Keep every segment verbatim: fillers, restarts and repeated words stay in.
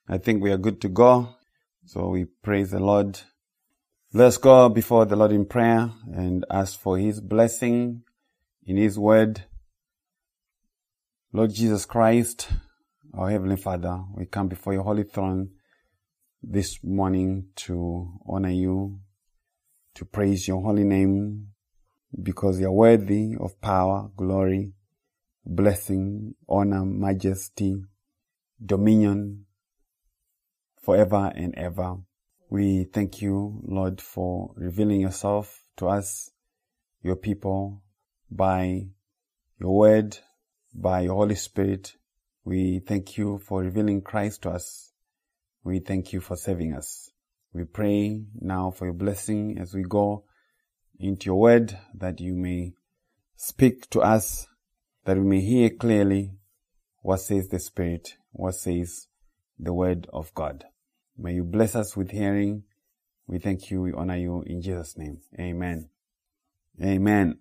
I think we are good to go. So we praise the Lord. Let's go before the Lord in prayer and ask for His blessing in His word. Lord Jesus Christ, our Heavenly Father, we come before your holy throne this morning to honor you, to praise your holy name, because you are worthy of power, glory, blessing, honor, majesty, dominion, forever and ever. We thank you, Lord, for revealing yourself to us, your people, by your word, by your Holy Spirit. We thank you for revealing Christ to us. We thank you for saving us. We pray now for your blessing as we go into your word, that you may speak to us, that we may hear clearly what says the Spirit, what says the word of God. May you bless us with hearing. We thank you, we honor you in Jesus' name. Amen. Amen.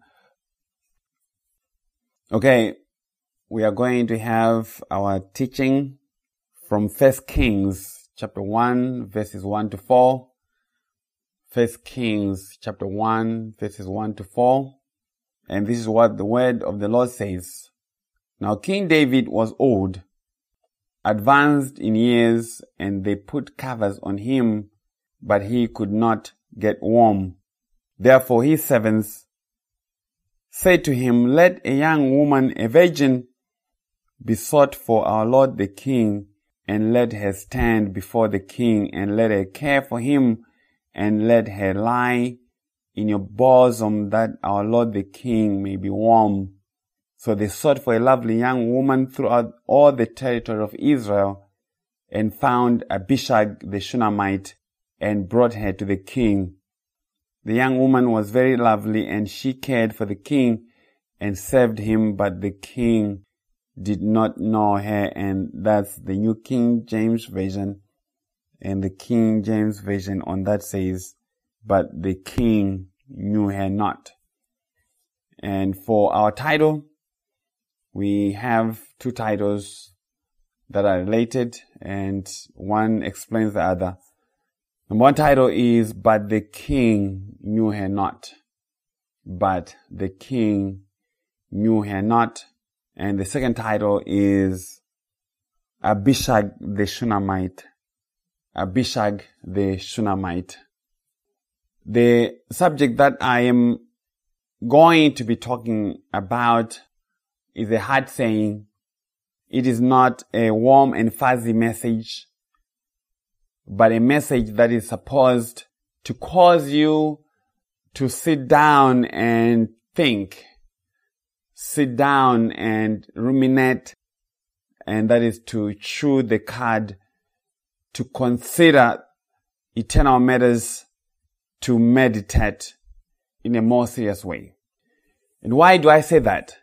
Okay, we are going to have our teaching from First Kings chapter one, verses one to four. First Kings chapter one, verses one to four. And this is what the word of the Lord says. Now King David was old, advanced in years, and they put covers on him, but he could not get warm. Therefore his servants said to him, "Let a young woman, a virgin, be sought for our lord the king, and let her stand before the king, and let her care for him, and let her lie in your bosom, that our lord the king may be warm." So they sought for a lovely young woman throughout all the territory of Israel, and found Abishag the Shunammite, and brought her to the king. The young woman was very lovely, and she cared for the king and served him, but the king did not know her. And that's the New King James Version. And the King James Version on that says, "But the king knew her not." And for our title, we have two titles that are related, and one explains the other. The one title is, "But the king knew her not." But the king knew her not. And the second title is Abishag the Shunammite. Abishag the Shunammite. The subject that I am going to be talking about is a hard saying. It is not a warm and fuzzy message, but a message that is supposed to cause you to sit down and think, sit down and ruminate, and that is to chew the cud, to consider eternal matters, to meditate in a more serious way. And why do I say that?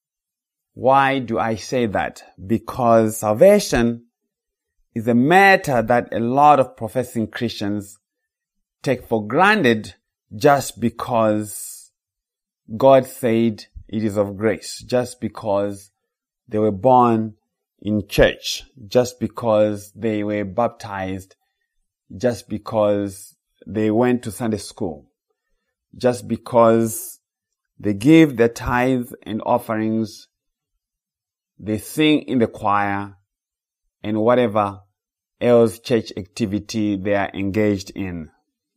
Why do I say that? Because salvation is a matter that a lot of professing Christians take for granted just because God said it is of grace, just because they were born in church, just because they were baptized, just because they went to Sunday school, just because they give their tithes and offerings, they sing in the choir, and whatever else church activity they are engaged in.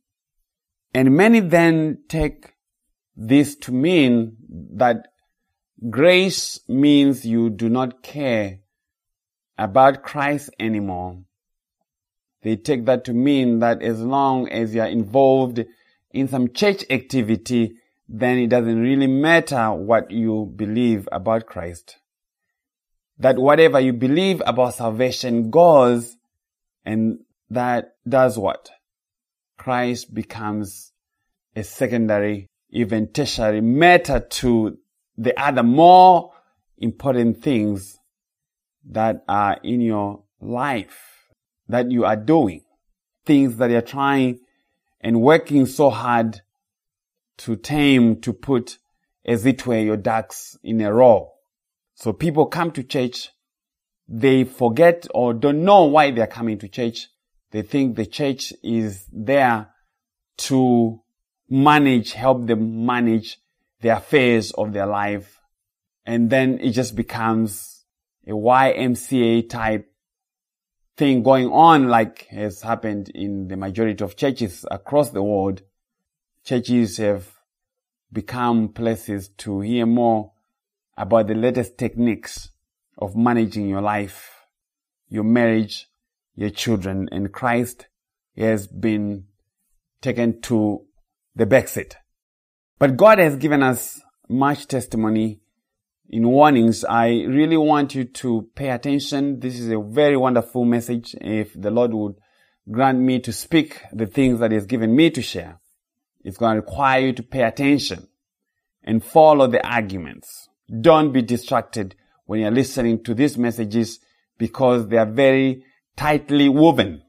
And many then take this to mean that grace means you do not care about Christ anymore. They take that to mean that as long as you are involved in some church activity, then it doesn't really matter what you believe about Christ. That whatever you believe about salvation goes, and that does what? Christ becomes a secondary, even tertiary matter to the other more important things that are in your life, that you are doing, things that you're trying and working so hard to tame, to put, as it were, your ducks in a row. So people come to church, they forget or don't know why they're coming to church. They think the church is there to manage, help them manage the affairs of their life. And then it just becomes a Y M C A type thing going on, like has happened in the majority of churches across the world. Churches have become places to hear more about the latest techniques of managing your life, your marriage, your children, and Christ has been taken to the backseat. But God has given us much testimony in warnings. I really want you to pay attention. This is a very wonderful message. If the Lord would grant me to speak the things that He has given me to share, it's going to require you to pay attention and follow the arguments. Don't be distracted when you're listening to these messages because they are very tightly woven.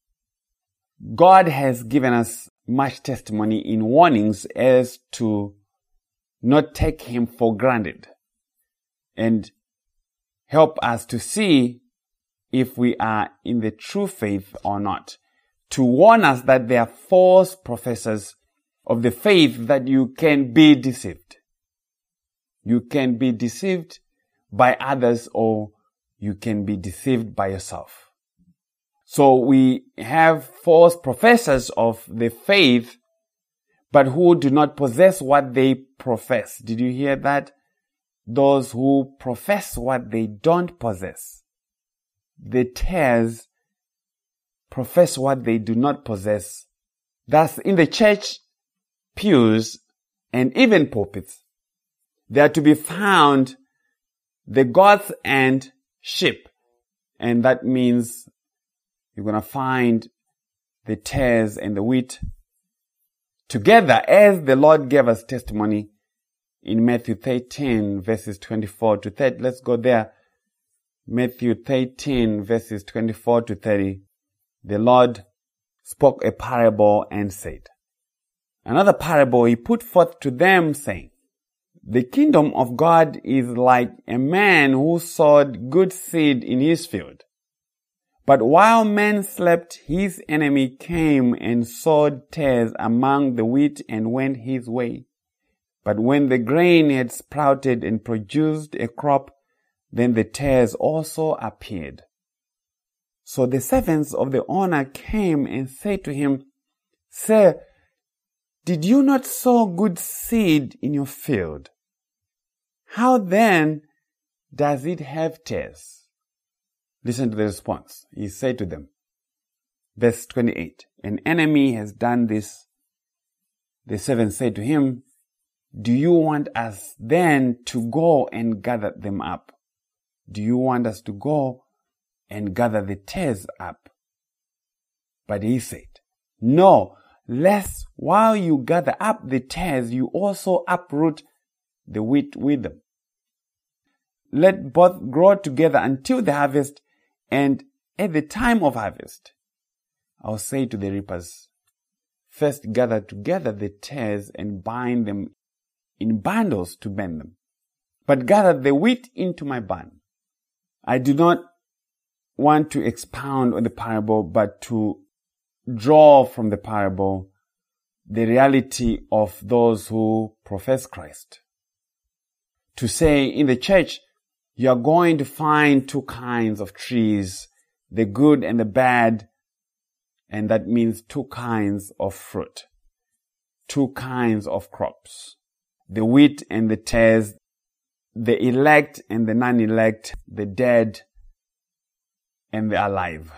God has given us much testimony in warnings as to not take Him for granted and help us to see if we are in the true faith or not. To warn us that there are false professors of the faith, that you can be deceived. You can be deceived by others, or you can be deceived by yourself. So we have false professors of the faith, but who do not possess what they profess. Did you hear that? Those who profess what they don't possess. The tares profess what they do not possess. Thus, in the church pews and even pulpits, there are to be found the goats and sheep. And that means you're going to find the tares and the wheat together, as the Lord gave us testimony in Matthew thirteen, verses twenty-four to thirty. Let's go there. Matthew thirteen, verses twenty-four to thirty. The Lord spoke a parable and said, another parable He put forth to them, saying, the kingdom of God is like a man who sowed good seed in his field. But while men slept, his enemy came and sowed tares among the wheat and went his way. But when the grain had sprouted and produced a crop, then the tares also appeared. So the servants of the owner came and said to him, Sir, did you not sow good seed in your field? How then does it have tares? Listen to the response. He said to them, verse twenty-eight, an enemy has done this. The servant said to him, do you want us then to go and gather them up? Do you want us to go and gather the tares up? But he said, no, lest while you gather up the tares, you also uproot the wheat with them. Let both grow together until the harvest, and at the time of harvest, I'll say to the reapers, first gather together the tares and bind them in bundles to burn them, but gather the wheat into my barn. I do not want to expound on the parable, but to draw from the parable the reality of those who profess Christ. To say in the church, you are going to find two kinds of trees, the good and the bad, and that means two kinds of fruit, two kinds of crops, the wheat and the tares, the elect and the non-elect, the dead and the alive.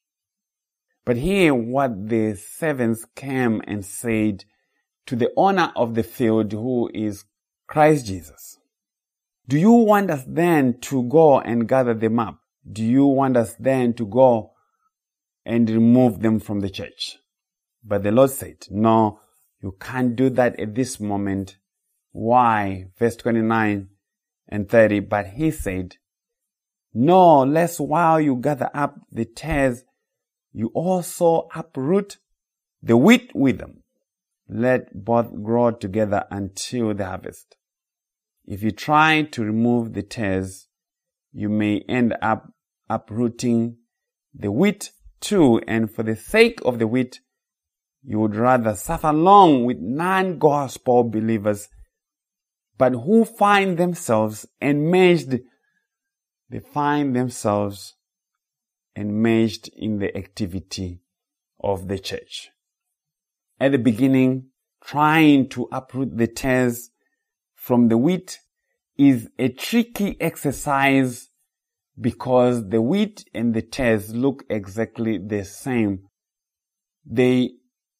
But hear what the servants came and said to the owner of the field, who is Christ Jesus. Do you want us then to go and gather them up? Do you want us then to go and remove them from the church? But the Lord said, no, you can't do that at this moment. Why? Verse twenty-nine and thirty. But he said, no, lest while you gather up the tares, you also uproot the wheat with them. Let both grow together until the harvest. If you try to remove the tares, you may end up uprooting the wheat too, and for the sake of the wheat, you would rather suffer along with non-gospel believers, but who find themselves enmeshed. They find themselves enmeshed in the activity of the church. At the beginning, trying to uproot the tares from the wheat is a tricky exercise because the wheat and the tares look exactly the same. They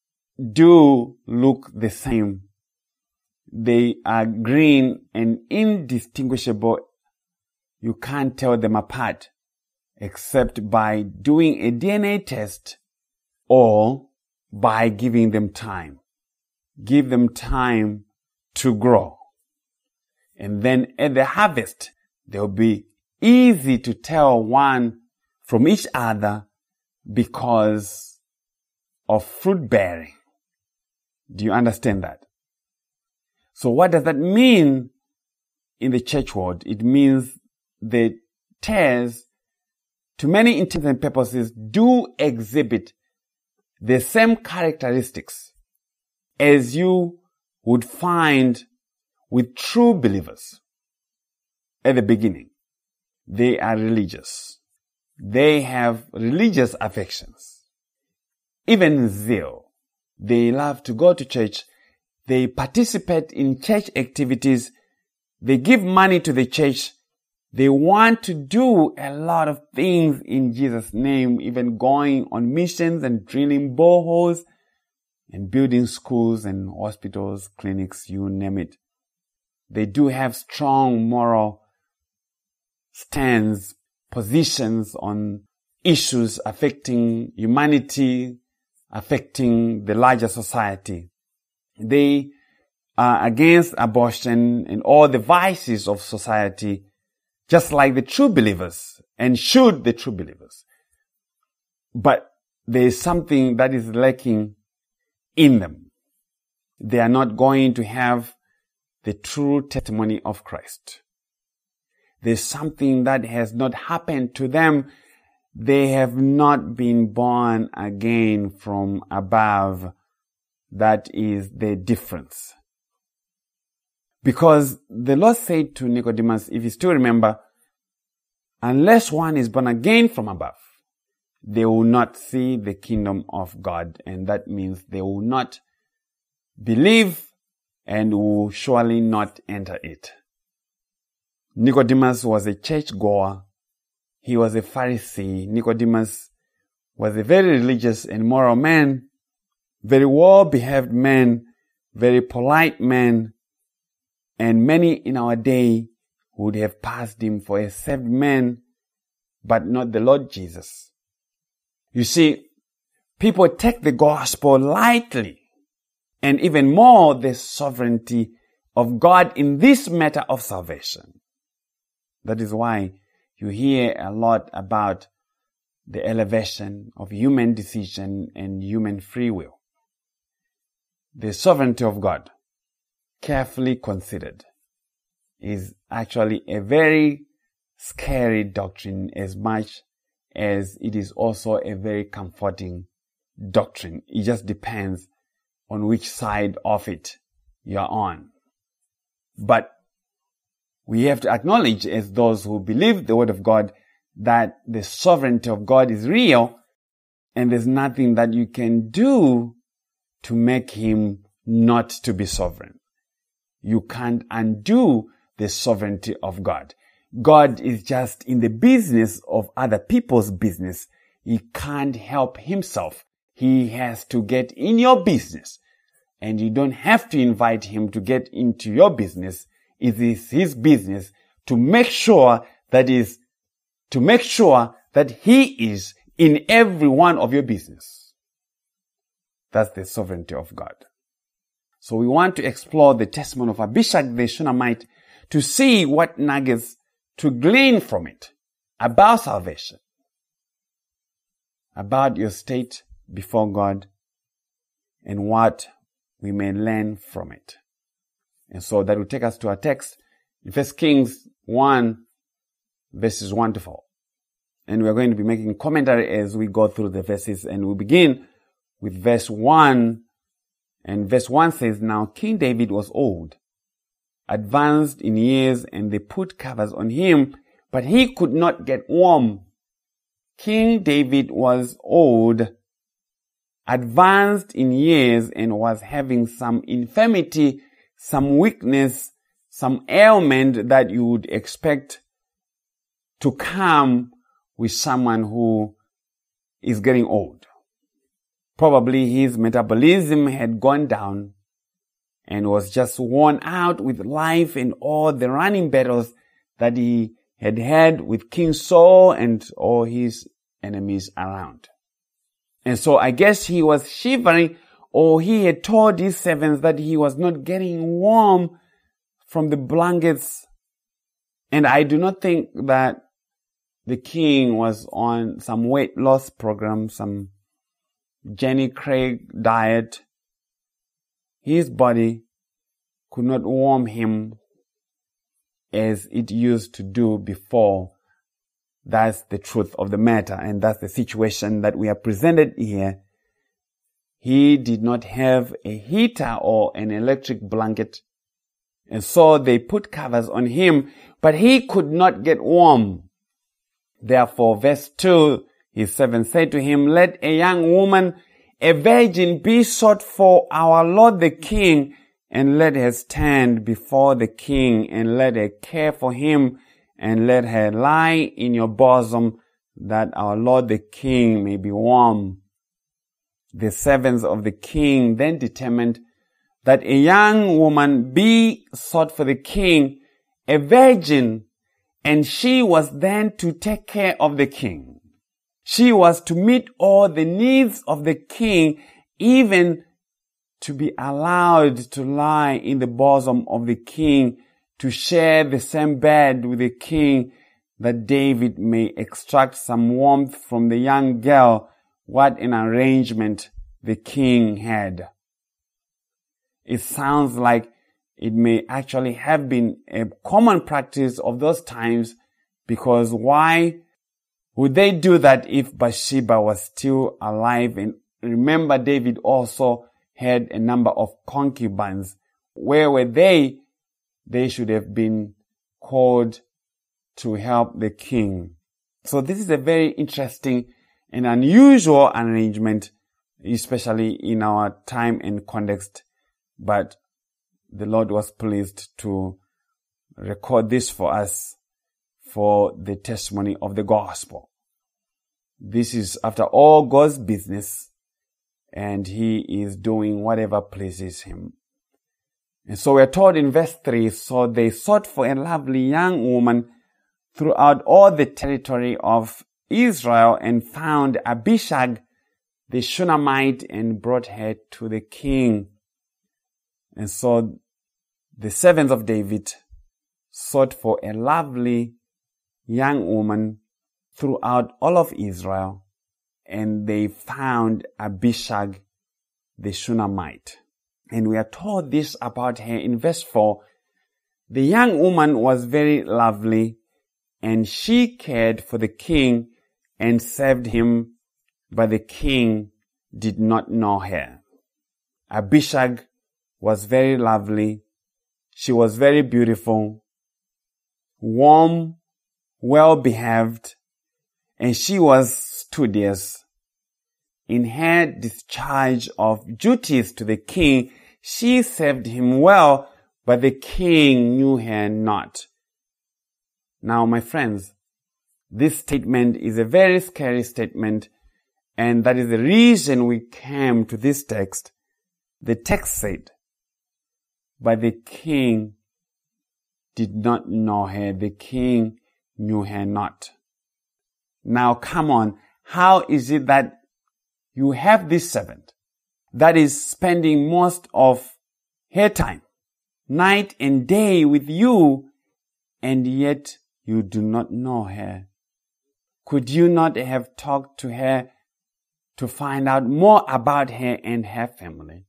do look the same. They are green and indistinguishable. You can't tell them apart except by doing a D N A test or by giving them time. Give them time to grow. And then at the harvest, they'll be easy to tell one from each other because of fruit bearing. Do you understand that? So what does that mean in the church world? It means the tares, to many intents and purposes, do exhibit the same characteristics as you would find with true believers. At the beginning, they are religious. They have religious affections, even zeal. They love to go to church. They participate in church activities. They give money to the church. They want to do a lot of things in Jesus' name, even going on missions and drilling boreholes and building schools and hospitals, clinics, you name it. They do have strong moral stands, positions on issues affecting humanity, affecting the larger society. They are against abortion and all the vices of society, just like the true believers, and should the true believers. But there is something that is lacking in them. They are not going to have the true testimony of Christ. There's something that has not happened to them. They have not been born again from above. That is the difference. Because the Lord said to Nicodemus, if you still remember, unless one is born again from above, they will not see the kingdom of God. And that means they will not believe and will surely not enter it. Nicodemus was a church goer. He was a Pharisee. Nicodemus was a very religious and moral man, very well-behaved man, very polite man, and many in our day would have passed him for a saved man, but not the Lord Jesus. You see, people take the gospel lightly, and even more the sovereignty of God in this matter of salvation. That is why you hear a lot about the elevation of human decision and human free will. The sovereignty of God, carefully considered, is actually a very scary doctrine as much as it is also a very comforting doctrine. It just depends on which side of it you're on. But we have to acknowledge, as those who believe the Word of God, that the sovereignty of God is real, and there's nothing that you can do to make Him not to be sovereign. You can't undo the sovereignty of God. God is just in the business of other people's business. He can't help Himself. He has to get in your business. And you don't have to invite Him to get into your business. It is His business to make sure that is, to make sure that He is in every one of your business. That's the sovereignty of God. So we want to explore the testimony of Abishag the Shunammite to see what nuggets to glean from it about salvation, about your state before God, and what we may learn from it. And so that will take us to our text in First Kings one, verses one to four. And we're going to be making commentary as we go through the verses. And we begin with verse one. And verse one says, "Now King David was old, advanced in years, and they put covers on him, but he could not get warm." King David was old, advanced in years, and was having some infirmity, some weakness, some ailment that you would expect to come with someone who is getting old. Probably his metabolism had gone down and was just worn out with life and all the running battles that he had had with King Saul and all his enemies around. And so I guess he was shivering, or he had told his servants that he was not getting warm from the blankets. And I do not think that the king was on some weight loss program, some Jenny Craig diet. His body could not warm him as it used to do before. That's the truth of the matter, and that's the situation that we are presented here. He did not have a heater or an electric blanket, and so they put covers on him, but he could not get warm. Therefore, verse two, his servants said to him, "Let a young woman, a virgin, be sought for our Lord the king, and let her stand before the king, and let her care for him, and let her lie in your bosom, that our Lord the king may be warm." The servants of the king then determined that a young woman be sought for the king, a virgin, and she was then to take care of the king. She was to meet all the needs of the king, even to be allowed to lie in the bosom of the king, to share the same bed with the king, that David may extract some warmth from the young girl. What an arrangement the king had. It sounds like it may actually have been a common practice of those times, because why would they do that if Bathsheba was still alive? And remember, David also had a number of concubines. Where were they? They should have been called to help the king. So this is a very interesting and unusual arrangement, especially in our time and context. But the Lord was pleased to record this for us for the testimony of the gospel. This is, after all, God's business, and He is doing whatever pleases Him. And so we're told in verse three, "So they sought for a lovely young woman throughout all the territory of Israel, and found Abishag the Shunammite, and brought her to the king." And so the servants of David sought for a lovely young woman throughout all of Israel, and they found Abishag the Shunammite. And we are told this about her in verse four. "The young woman was very lovely, and she cared for the king and served him, but the king did not know her." Abishag was very lovely. She was very beautiful, warm, well-behaved, and she was studious. In her discharge of duties to the king, she served him well, but the king knew her not. Now, my friends, this statement is a very scary statement, and that is the reason we came to this text. The text said, "But the king did not know her." The king knew her not. Now, come on. How is it that you have this servant that is spending most of her time, night and day, with you, and yet you do not know her? Could you not have talked to her to find out more about her and her family?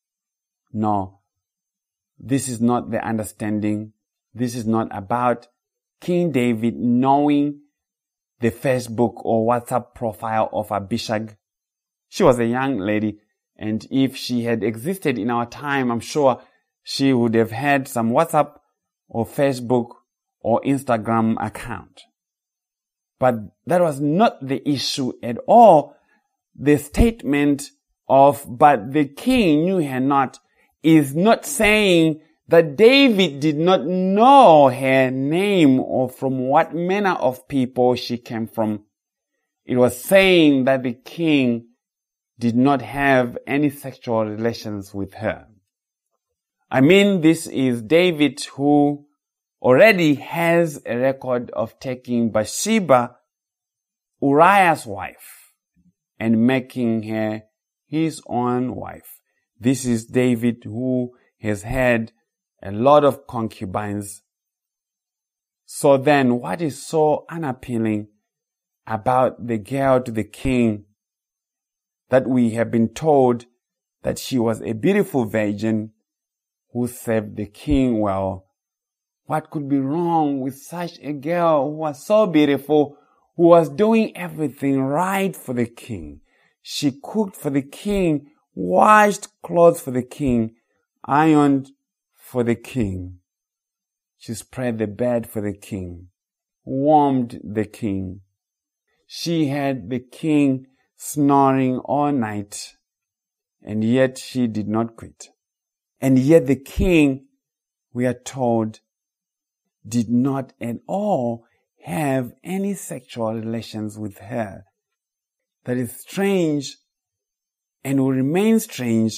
No. This is not the understanding. This is not about King David knowing the Facebook or WhatsApp profile of Abishag. She was a young lady, and if she had existed in our time, I'm sure she would have had some WhatsApp or Facebook or Instagram account. But that was not the issue at all. The statement of, but the king knew her not, is not saying that David did not know her name or from what manner of people she came from. It was saying that the king did not have any sexual relations with her. I mean, this is David who already has a record of taking Bathsheba, Uriah's wife, and making her his own wife. This is David who has had a lot of concubines. So then, what is so unappealing about the girl to the king that we have been told that she was a beautiful virgin who served the king well? What could be wrong with such a girl who was so beautiful, who was doing everything right for the king? She cooked for the king, washed clothes for the king, ironed for the king. She spread the bed for the king, warmed the king. She had the king snoring all night, and yet she did not quit. And yet the king, we are told, did not at all have any sexual relations with her. That is strange and will remain strange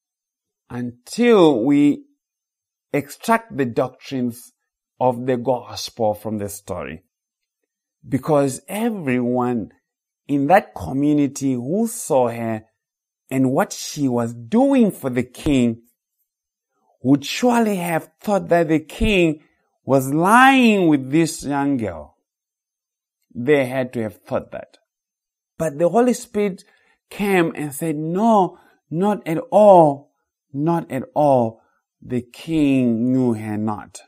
until we extract the doctrines of the gospel from the story. Because everyone in that community who saw her and what she was doing for the king would surely have thought that the king was lying with this young girl. They had to have thought that. But the Holy Spirit came and said, no, not at all, not at all. The king knew her not.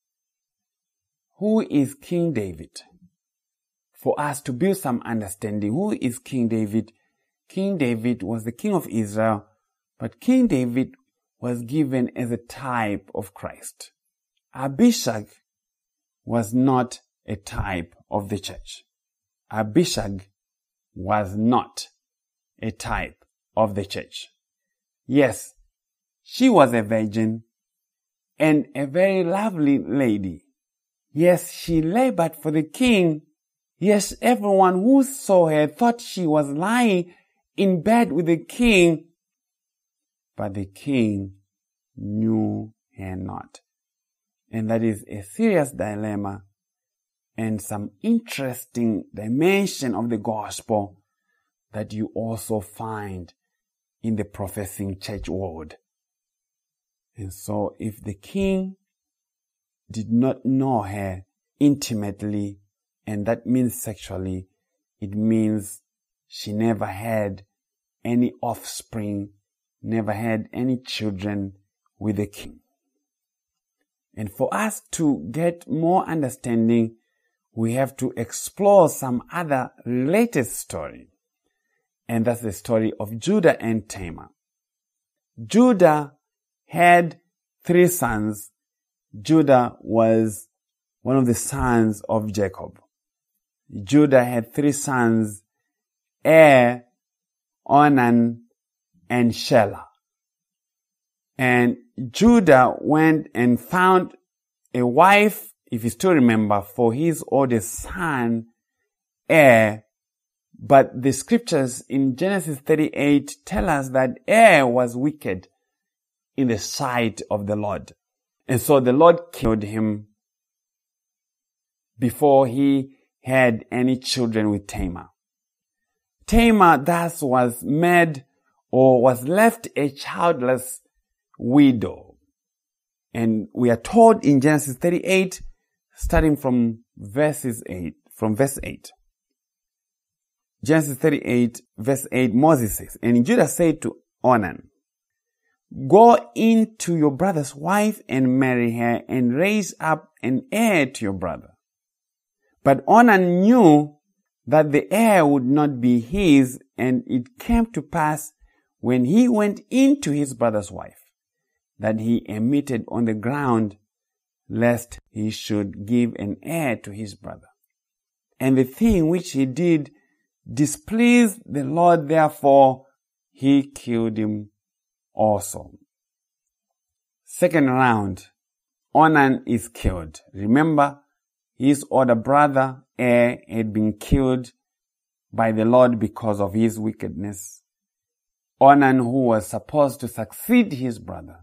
Who is King David? For us to build some understanding, who is King David? King David was the king of Israel, but King David was given as a type of Christ. Abishag was not a type of the church. Abishag was not a type of the church. Yes, she was a virgin and a very lovely lady. Yes, she labored for the king. Yes, everyone who saw her thought she was lying in bed with the king. But the king knew her not. And that is a serious dilemma and some interesting dimension of the gospel that you also find in the professing church world. And so if the king did not know her intimately, and that means sexually, it means she never had any offspring, never had any children with the king. And for us to get more understanding, we have to explore some other related story. And that's the story of Judah and Tamar. Judah had three sons. Judah was one of the sons of Jacob. Judah had three sons, Er, Onan, and Shelah. And Judah went and found a wife, if you still remember, for his oldest son, Er. But the scriptures in Genesis thirty-eight tell us that Er was wicked in the sight of the Lord. And so the Lord killed him before he had any children with Tamar. Tamar thus was made or was left a childless widow. And we are told in Genesis thirty-eight, starting from verses eight, from verse eight. Genesis thirty-eight, verse eight, Moses says, and Judah said to Onan, go in to your brother's wife and marry her and raise up an heir to your brother. But Onan knew that the heir would not be his, and it came to pass when he went into his brother's wife, that he emitted on the ground, lest he should give an heir to his brother. And the thing which he did displeased the Lord, therefore he killed him also. Second round, Onan is killed. Remember, his older brother, Er, had been killed by the Lord because of his wickedness. Onan, who was supposed to succeed his brother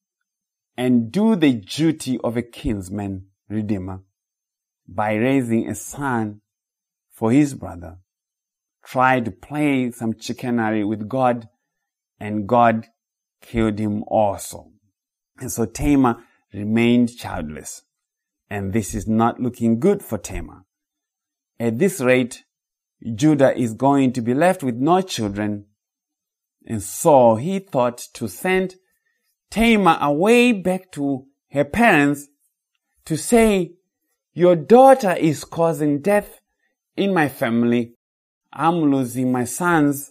and do the duty of a kinsman redeemer by raising a son for his brother, tried to play some chicanery with God, and God killed him also. And so Tamar remained childless. And this is not looking good for Tamar. At this rate, Judah is going to be left with no children. And so he thought to send Tamar away back to her parents to say, your daughter is causing death in my family. I'm losing my sons.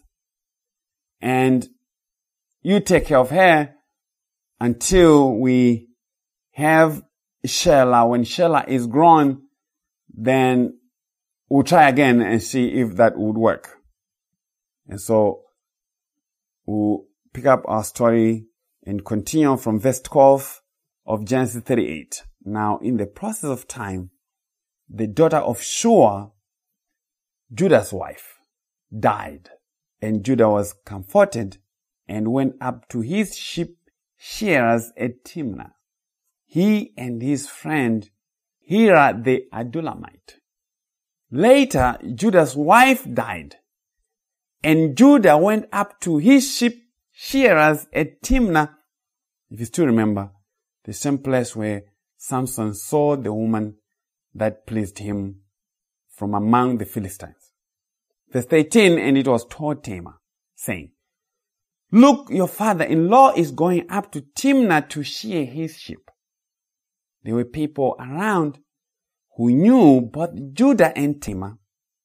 And you take care of her until we have Shelah. When Shelah is grown, then we'll try again and see if that would work. And so we'll pick up our story and continue from verse twelve of Genesis thirty-eight. Now, in the process of time, the daughter of Shua, Judah's wife, died, and Judah was comforted and went up to his sheep shearers at Timnah, he and his friend Hira the Adullamite. Later, Judah's wife died, and Judah went up to his sheep shearers at Timnah. If you still remember, the same place where Samson saw the woman that pleased him from among the Philistines. Verse thirteen, and it was told Tamar, saying, look, your father-in-law is going up to Timnah to shear his sheep. There were people around who knew both Judah and Tamar,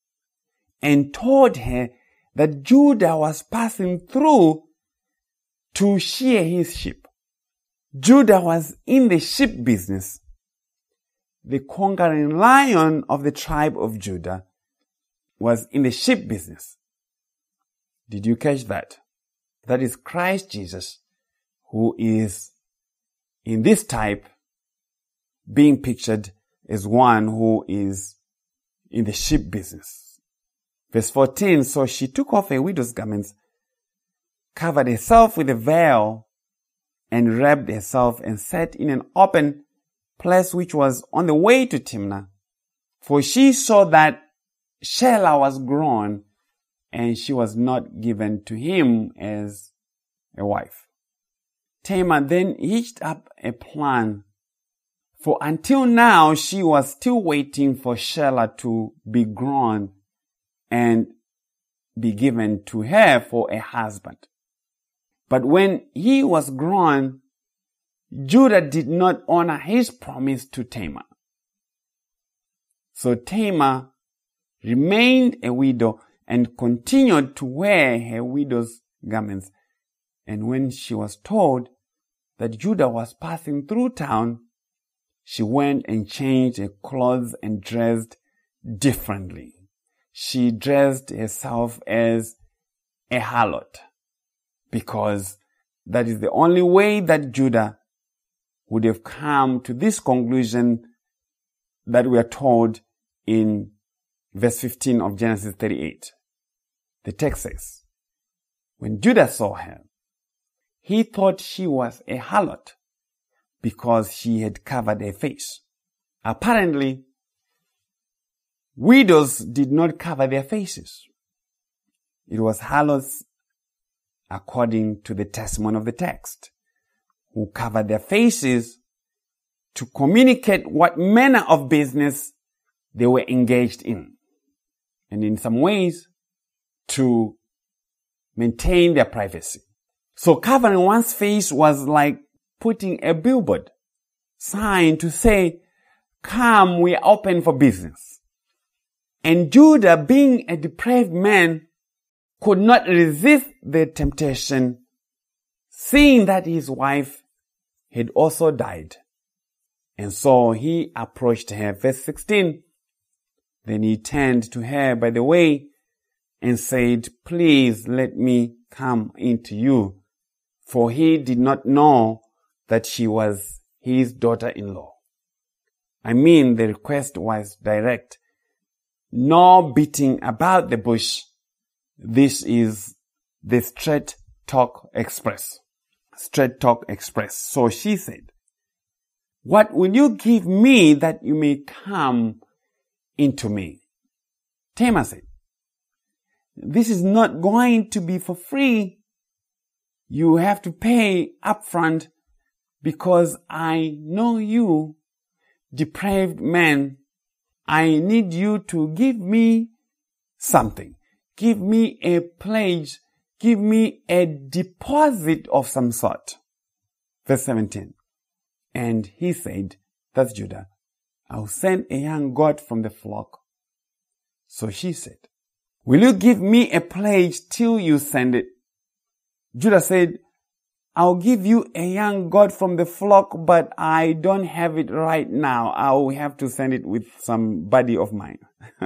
and told her that Judah was passing through to shear his sheep. Judah was in the sheep business. The conquering lion of the tribe of Judah was in the sheep business. Did you catch that? That is Christ Jesus, who is in this type being pictured as one who is in the sheep business. Verse fourteen, so she took off her widow's garments, covered herself with a veil, and wrapped herself, and sat in an open place which was on the way to Timnah. For she saw that Shelah was grown, and she was not given to him as a wife. Tamar then hitched up a plan, for until now she was still waiting for Shelah to be grown and be given to her for a husband. But when he was grown, Judah did not honor his promise to Tamar. So Tamar remained a widow and continued to wear her widow's garments. And when she was told that Judah was passing through town, she went and changed her clothes and dressed differently. She dressed herself as a harlot, because that is the only way that Judah would have come to this conclusion that we are told in verse fifteen of Genesis thirty-eight. The text says, when Judah saw her, he thought she was a harlot because she had covered her face. Apparently, widows did not cover their faces. It was harlots, according to the testimony of the text, who covered their faces to communicate what manner of business they were engaged in, and in some ways to maintain their privacy. So covering one's face was like putting a billboard sign to say, come, we are open for business. And Judah, being a depraved man, could not resist the temptation, seeing that his wife had also died. And so he approached her. Verse sixteen. Then he turned to her by the way and said, please let me come into you. For he did not know that she was his daughter-in-law. I mean, the request was direct. No beating about the bush. This is the straight talk express. Straight talk express. So she said, what will you give me that you may come into me? Tamar said, this is not going to be for free. You have to pay upfront because I know you, depraved man. I need you to give me something. Give me a pledge. Give me a deposit of some sort. Verse seventeen. And he said, that's Judah, I'll send a young goat from the flock. So she said, will you give me a pledge till you send it? Judah said, I'll give you a young goat from the flock, but I don't have it right now. I'll have to send it with some buddy of mine.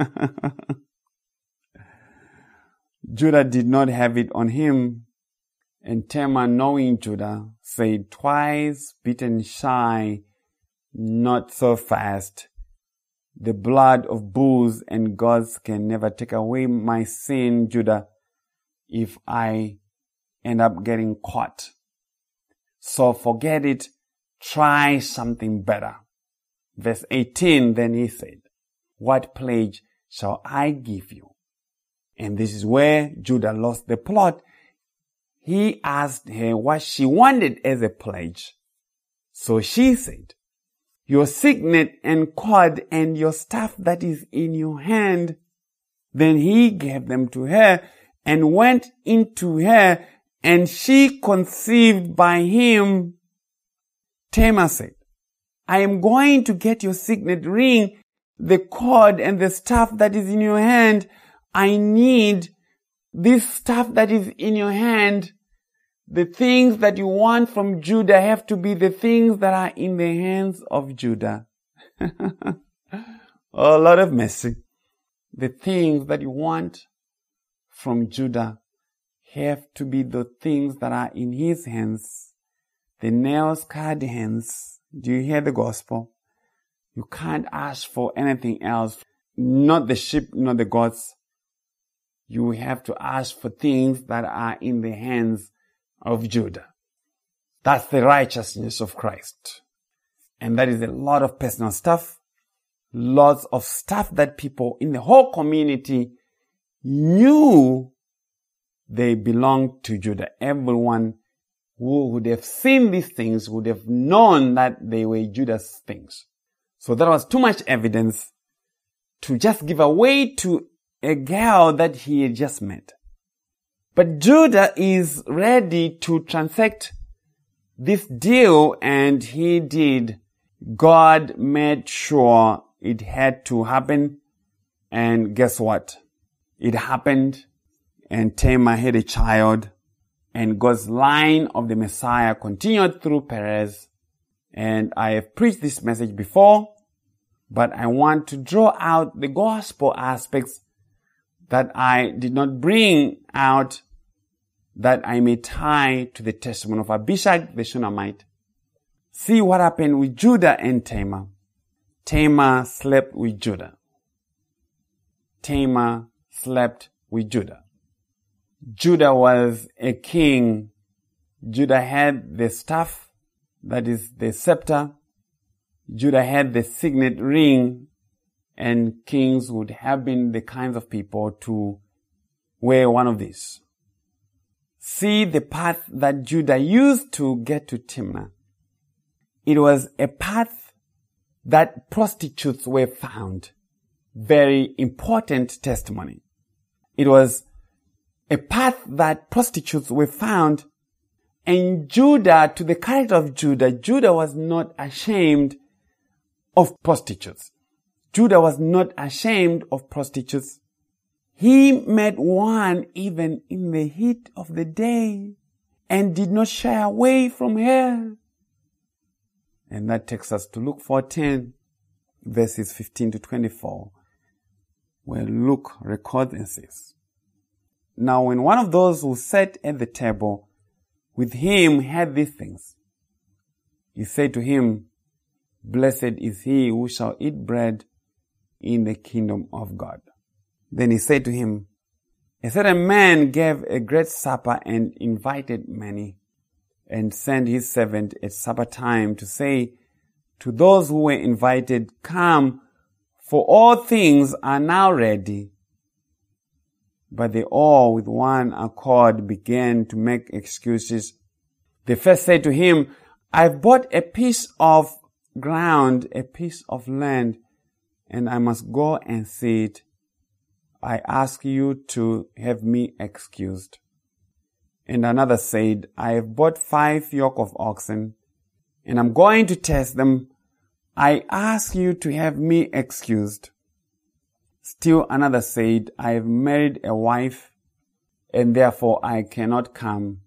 Judah did not have it on him. And Tamar, knowing Judah, said, twice beaten shy, not so fast. The blood of bulls and goats can never take away my sin, Judah, if I end up getting caught. So forget it. Try something better. Verse eighteen, then he said, what pledge shall I give you? And this is where Judah lost the plot. He asked her what she wanted as a pledge. So she said, your signet and cord and your staff that is in your hand. Then he gave them to her and went into her, and she conceived by him. Tamar said, I am going to get your signet ring, the cord and the staff that is in your hand. I need this stuff that is in your hand. The things that you want from Judah have to be the things that are in the hands of Judah. A lot of mercy. The things that you want from Judah have to be the things that are in his hands. The nail-scarred hands. Do you hear the gospel? You can't ask for anything else. Not the sheep, not the goats. You have to ask for things that are in the hands of Judah. That's the righteousness of Christ. And that is a lot of personal stuff. Lots of stuff that people in the whole community knew they belonged to Judah. Everyone who would have seen these things would have known that they were Judah's things. So that was too much evidence to just give away to a girl that he had just met. But Judah is ready to transact this deal, and he did. God made sure it had to happen, and guess what? It happened, and Tamar had a child, and God's line of the Messiah continued through Perez. And I have preached this message before, but I want to draw out the gospel aspects that I did not bring out, that I may tie to the testimony of Abishag the Shunammite. See what happened with Judah and Tamar. Tamar slept with Judah. Tamar slept with Judah. Judah was a king. Judah had the staff, that is the scepter. Judah had the signet ring, and kings would have been the kinds of people to wear one of these. See the path that Judah used to get to Timnah. It was a path that prostitutes were found. Very important testimony. It was a path that prostitutes were found, and Judah, to the character of Judah, Judah was not ashamed of prostitutes. Judah was not ashamed of prostitutes. He met one even in the heat of the day and did not shy away from her. And that takes us to Luke fourteen, verses fifteen to twenty-four, where Luke records and says, "Now when one of those who sat at the table with him heard these things, he said to him, 'Blessed is he who shall eat bread in the kingdom of God.' Then he said to him, 'A certain man gave a great supper and invited many, and sent his servant at supper time to say to those who were invited, Come, for all things are now ready.' But they all with one accord began to make excuses. The first said to him, 'I've bought a piece of ground, a piece of land, and I must go and see it. I ask you to have me excused.' And another said, 'I have bought five yoke of oxen, and I'm going to test them. I ask you to have me excused.' Still another said, 'I have married a wife, and therefore I cannot come.'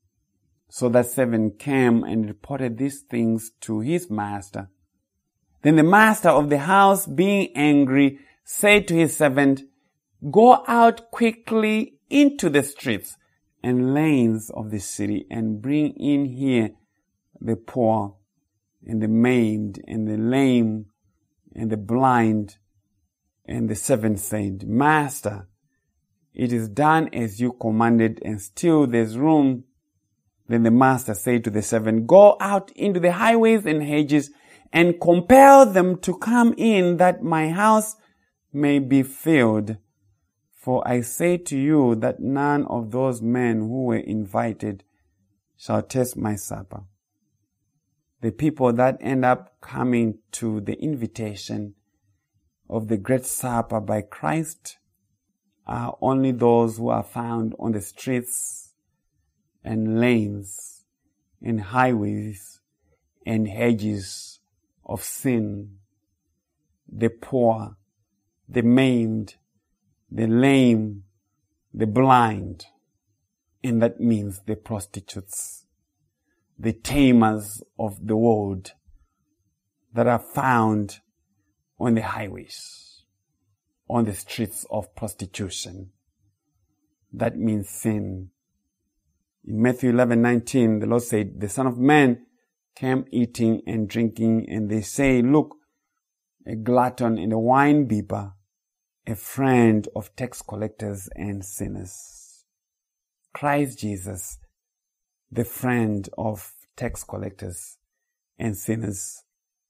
So that servant came and reported these things to his master. Then the master of the house, being angry, said to his servant, 'Go out quickly into the streets and lanes of the city and bring in here the poor and the maimed and the lame and the blind.' And the servant said, 'Master, it is done as you commanded, and still there's room.' Then the master said to the servant, 'Go out into the highways and hedges and compel them to come in, that my house may be filled. For I say to you that none of those men who were invited shall taste my supper.' The people that end up coming to the invitation of the great supper by Christ are only those who are found on the streets and lanes and highways and hedges of sin. The poor, the maimed, the lame, the blind, and that means the prostitutes, the tamers of the world that are found on the highways, on the streets of prostitution. That means sin. In Matthew eleven nineteen, the Lord said, 'The Son of Man came eating and drinking, and they say, Look, a glutton and a wine bibber, a friend of tax collectors and sinners.' Christ Jesus, the friend of tax collectors and sinners.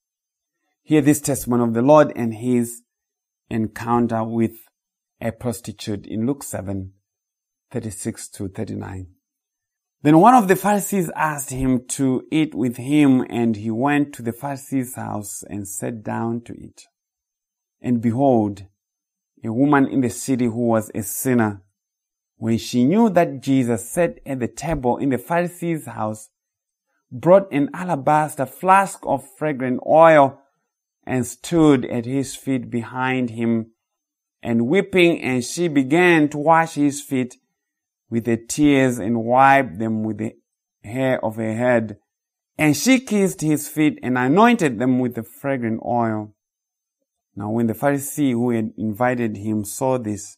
Hear this testimony of the Lord and his encounter with a prostitute in Luke seven, thirty-six to thirty-nine. Then one of the Pharisees asked him to eat with him, and he went to the Pharisee's house and sat down to eat. And behold, a woman in the city who was a sinner, when she knew that Jesus sat at the table in the Pharisee's house, brought an alabaster flask of fragrant oil and stood at his feet behind him, and weeping, and she began to wash his feet with the tears and wiped them with the hair of her head. And she kissed his feet and anointed them with the fragrant oil. Now when the Pharisee who had invited him saw this,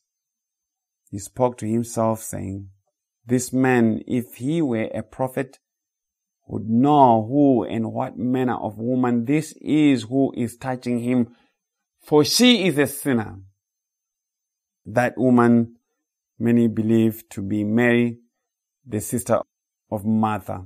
he spoke to himself, saying, 'This man, if he were a prophet, would know who and what manner of woman this is who is touching him, for she is a sinner.' That woman many believe to be Mary, the sister of Martha,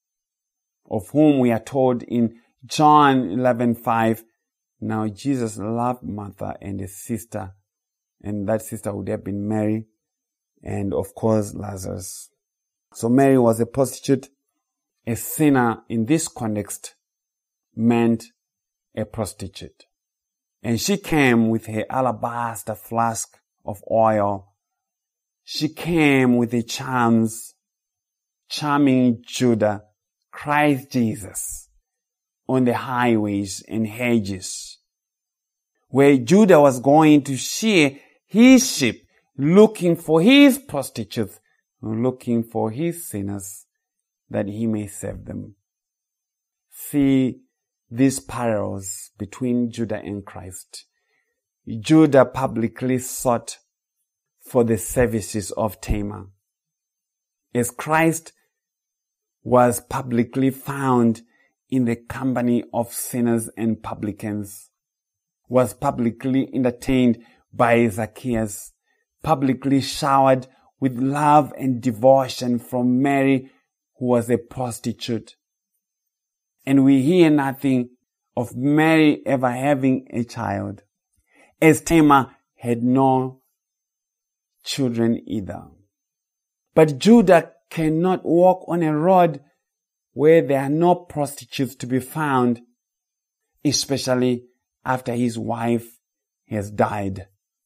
of whom we are told in John eleven five, now Jesus loved Martha and his sister, and that sister would have been Mary, and of course Lazarus. So Mary was a prostitute. A sinner in this context meant a prostitute. And she came with her alabaster flask of oil. She came with the charms, charming Judah, Christ Jesus, on the highways and hedges. where Judah was going to shear his sheep, looking for his prostitutes, looking for his sinners, that he may save them. See these parallels between Judah and Christ. Judah publicly sought for the services of Tamar, as Christ was publicly found in the company of sinners and publicans, was publicly entertained by Zacchaeus, publicly showered with love and devotion from Mary, who was a prostitute. And we hear nothing of Mary ever having a child, as Tamar had no children either. But Judah cannot walk on a road where there are no prostitutes to be found, especially after his wife has died.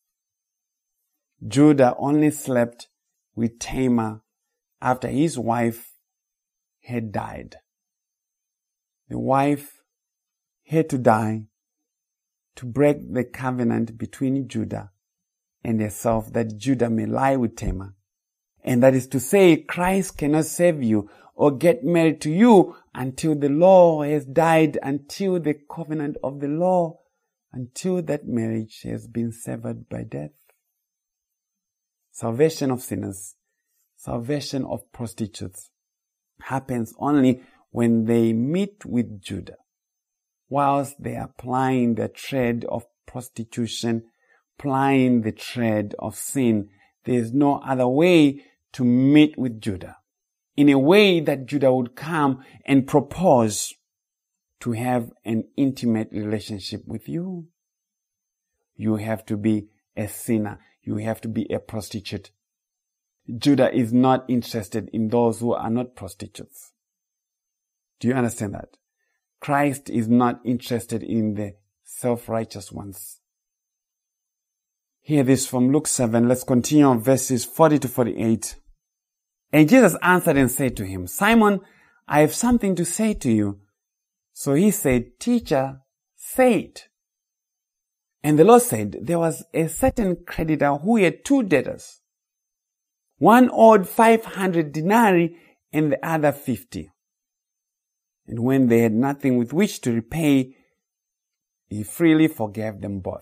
Judah only slept with Tamar after his wife had died. The wife had to die to break the covenant between Judah and herself, that Judah may lie with Tamar. And that is to say, Christ cannot save you or get married to you until the law has died, until the covenant of the law, until that marriage has been severed by death. Salvation of sinners, salvation of prostitutes happens only when they meet with Judah, whilst they are plying the trade of prostitution, plying the trade of sin. There is no other way to meet with Judah, in a way that Judah would come and propose to have an intimate relationship with you. You have to be a sinner. You have to be a prostitute. Judah is not interested in those who are not prostitutes. Do you understand that? Christ is not interested in the self-righteous ones. Hear this from Luke seven. Let's continue on verses forty to forty-eight. And Jesus answered and said to him, Simon, I have something to say to you. So he said, Teacher, say it. And the Lord said, there was a certain creditor who had two debtors. One owed five hundred denarii and the other fifty. And when they had nothing with which to repay, he freely forgave them both.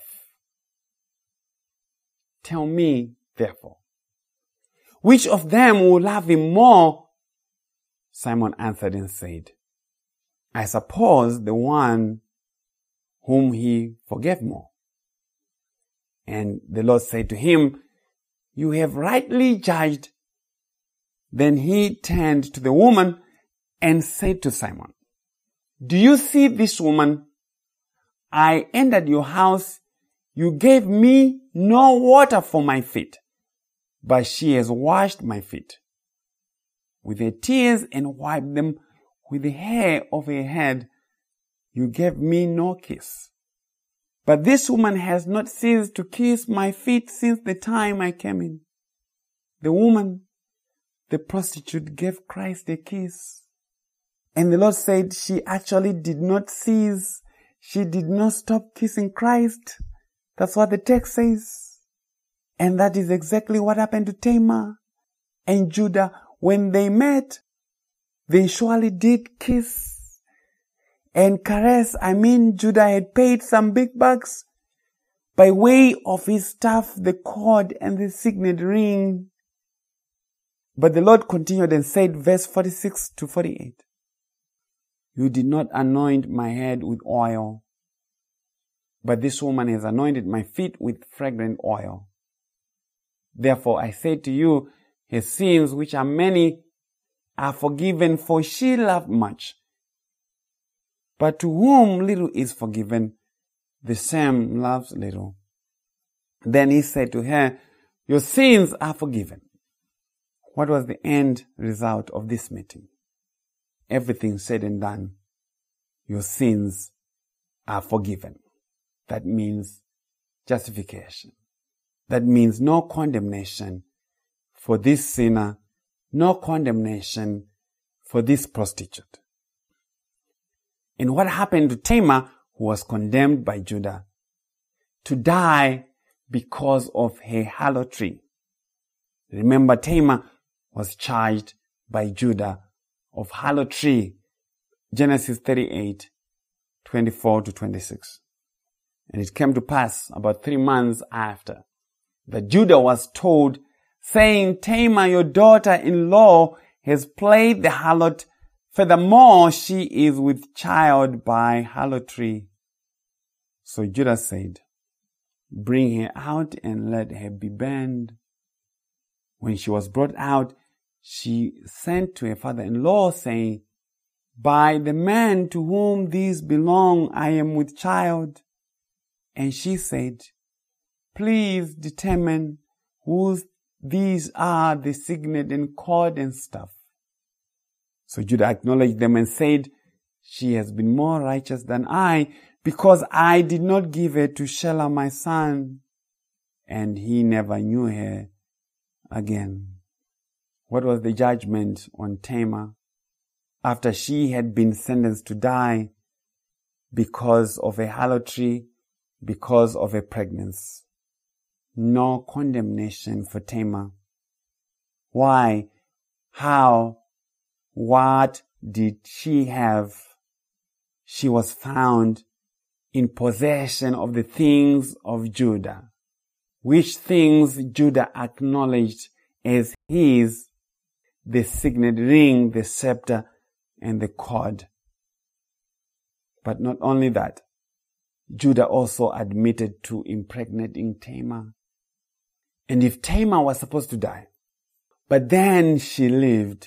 Tell me, therefore, which of them will love him more? Simon answered and said, I suppose the one whom he forgave more. And the Lord said to him, You have rightly judged. Then he turned to the woman and said to Simon, Do you see this woman? I entered your house. You gave me no water for my feet, but she has washed my feet with her tears and wiped them with the hair of her head. You gave me no kiss. But this woman has not ceased to kiss my feet since the time I came in. The woman, the prostitute, gave Christ a kiss. And the Lord said she actually did not cease. She did not stop kissing Christ. That's what the text says. And that is exactly what happened to Tamar and Judah when they met. They surely did kiss and caress. I mean, Judah had paid some big bucks by way of his staff, the cord and the signet ring. But the Lord continued and said, verse forty-six to forty-eight, You did not anoint my head with oil, but this woman has anointed my feet with fragrant oil. Therefore I say to you, her sins, which are many, are forgiven, for she loved much. But to whom little is forgiven, the same loves little. Then he said to her, Your sins are forgiven. What was the end result of this meeting? Everything said and done, your sins are forgiven. That means justification. That means no condemnation for this sinner, no condemnation for this prostitute. And what happened to Tamar, who was condemned by Judah? to die because of her harlotry. Remember, Tamar was charged by Judah of harlotry. Genesis thirty-eight, twenty-four to twenty-six. And it came to pass about three months after that Judah was told, saying, Tamar, your daughter-in-law, has played the harlot. Furthermore, she is with child by harlotry. So Judah said, bring her out and let her be burned. When she was brought out, she sent to her father-in-law, saying, by the man to whom these belong, I am with child. And she said, please determine whose these are, the signet and cord and stuff. So Judah acknowledged them and said, she has been more righteous than I, because I did not give her to Shelah my son. And he never knew her again. What was the judgment on Tamar after she had been sentenced to die because of a harlotry, because of a pregnancy? No condemnation for Tamar. Why? How? What did she have? She was found in possession of the things of Judah, which things Judah acknowledged as his, the signet ring, the scepter, and the cord. But not only that, Judah also admitted to impregnating Tamar. And if Tamar was supposed to die, but then she lived,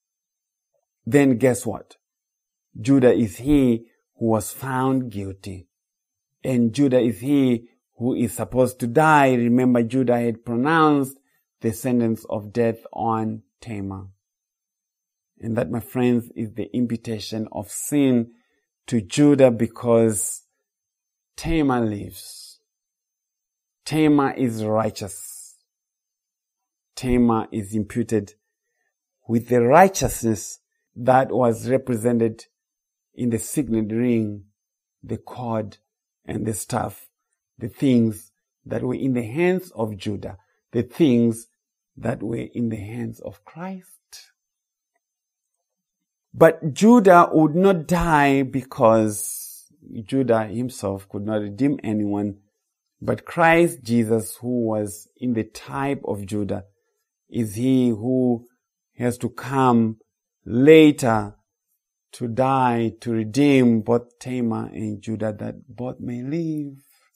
then guess what? Judah is he who was found guilty. And Judah is he who is supposed to die. Remember, Judah had pronounced the sentence of death on Tamar. And that, my friends, is the imputation of sin to Judah, because Tamar lives. Tamar is righteous. Tamar is imputed with the righteousness that was represented in the signet ring, the cord, and the staff, the things that were in the hands of Judah, the things that were in the hands of Christ. But Judah would not die because Judah himself could not redeem anyone, but Christ Jesus, who was in the type of Judah, is he who has to come later to die, to redeem both Tamar and Judah, that both may live.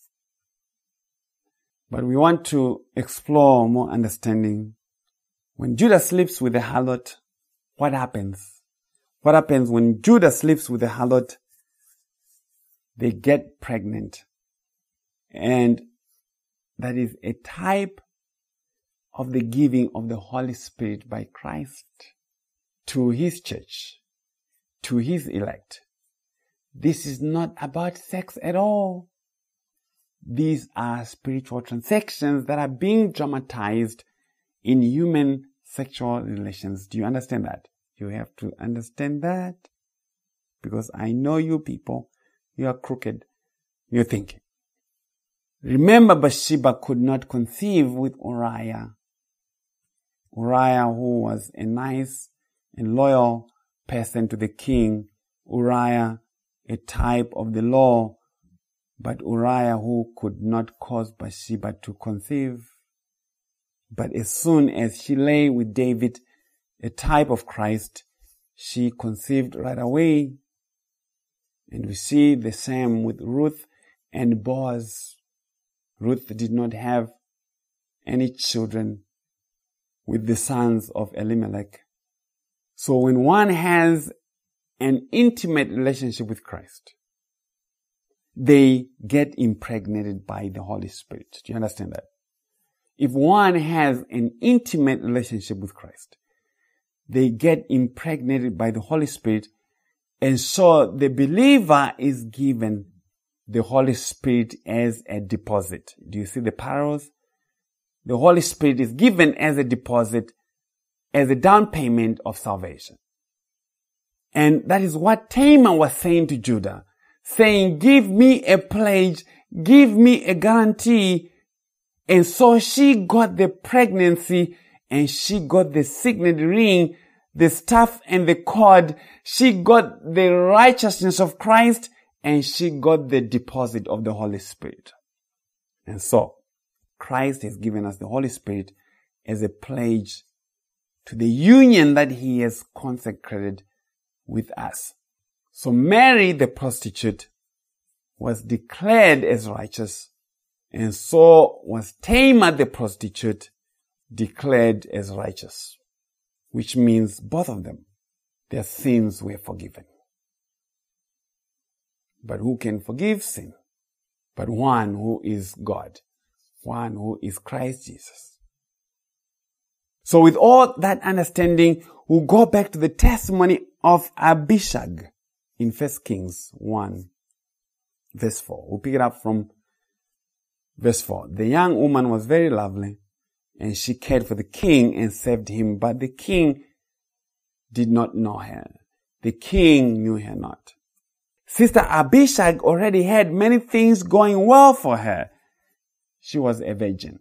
But we want to explore more understanding. When Judah sleeps with the harlot, what happens? What happens when Judah sleeps with the harlot? They get pregnant. And that is a type of the giving of the Holy Spirit by Christ to his church, to his elect. This is not about sex at all. These are spiritual transactions that are being dramatized in human sexual relations. Do you understand that? You have to understand that, because I know you people, you are crooked. You're thinking. Remember, Bathsheba could not conceive with Uriah. Uriah, who was a nice and loyal person to the king. Uriah, a type of the law, but Uriah who could not cause Bathsheba to conceive. But as soon as she lay with David, a type of Christ, she conceived right away. And we see the same with Ruth and Boaz. Ruth did not have any children with the sons of Elimelech. So when one has an intimate relationship with Christ, they get impregnated by the Holy Spirit. Do you understand that? If one has an intimate relationship with Christ, they get impregnated by the Holy Spirit, and so the believer is given the Holy Spirit as a deposit. Do you see the parallels? The Holy Spirit is given as a deposit, as a down payment of salvation. And that is what Tamar was saying to Judah, saying, give me a pledge give me a guarantee. And so she got the pregnancy and she got the signet ring, the staff and the cord. She got the righteousness of Christ and she got the deposit of the Holy Spirit. And so Christ has given us the Holy Spirit as a pledge to the union that he has consecrated with us. So Mary, the prostitute, was declared as righteous, and so was Tamar, the prostitute, declared as righteous, which means both of them, their sins were forgiven. But who can forgive sin? But one who is God, one who is Christ Jesus. So with all that understanding, we'll go back to the testimony of Abishag in First Kings one, verse four. We'll pick it up from verse four. The young woman was very lovely, and she cared for the king and served him, but the king did not know her. The king knew her not. Sister Abishag already had many things going well for her. She was a virgin.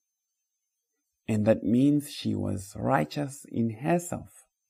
And that means she was righteous in herself.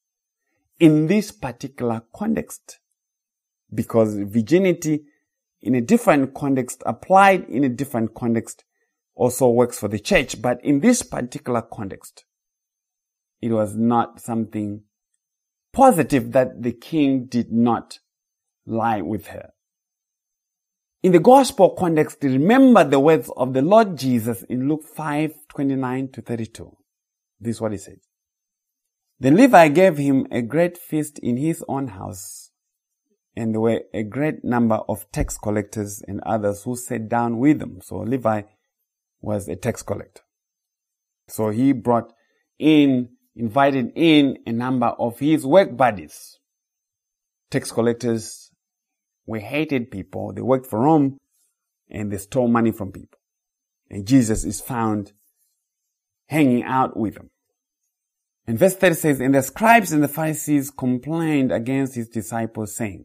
In this particular context, because virginity in a different context, applied in a different context, also works for the church. But in this particular context, it was not something positive that the king did not lie with her. In the gospel context, remember the words of the Lord Jesus in Luke five, twenty-nine to thirty-two. This is what he said. Then Levi gave him a great feast in his own house, and there were a great number of tax collectors and others who sat down with him. So Levi was a tax collector. So he brought in, invited in a number of his work buddies. Tax collectors were hated people. They worked for Rome and they stole money from people. And Jesus is found hanging out with them. And verse thirty says, and the scribes and the Pharisees complained against his disciples, saying,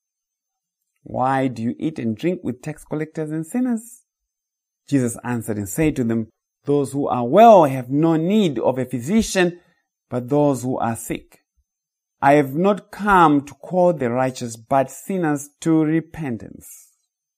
why do you eat and drink with tax collectors and sinners? Jesus answered and said to them, those who are well have no need of a physician, but those who are sick. I have not come to call the righteous, but sinners to repentance.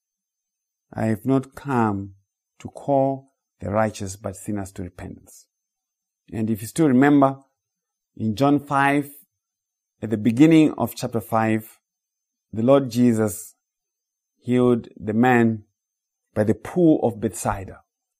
I have not come to call the righteous, but sinners to repentance. And if you still remember, in John five, at the beginning of chapter five, the Lord Jesus healed the man by the pool of Bethsaida.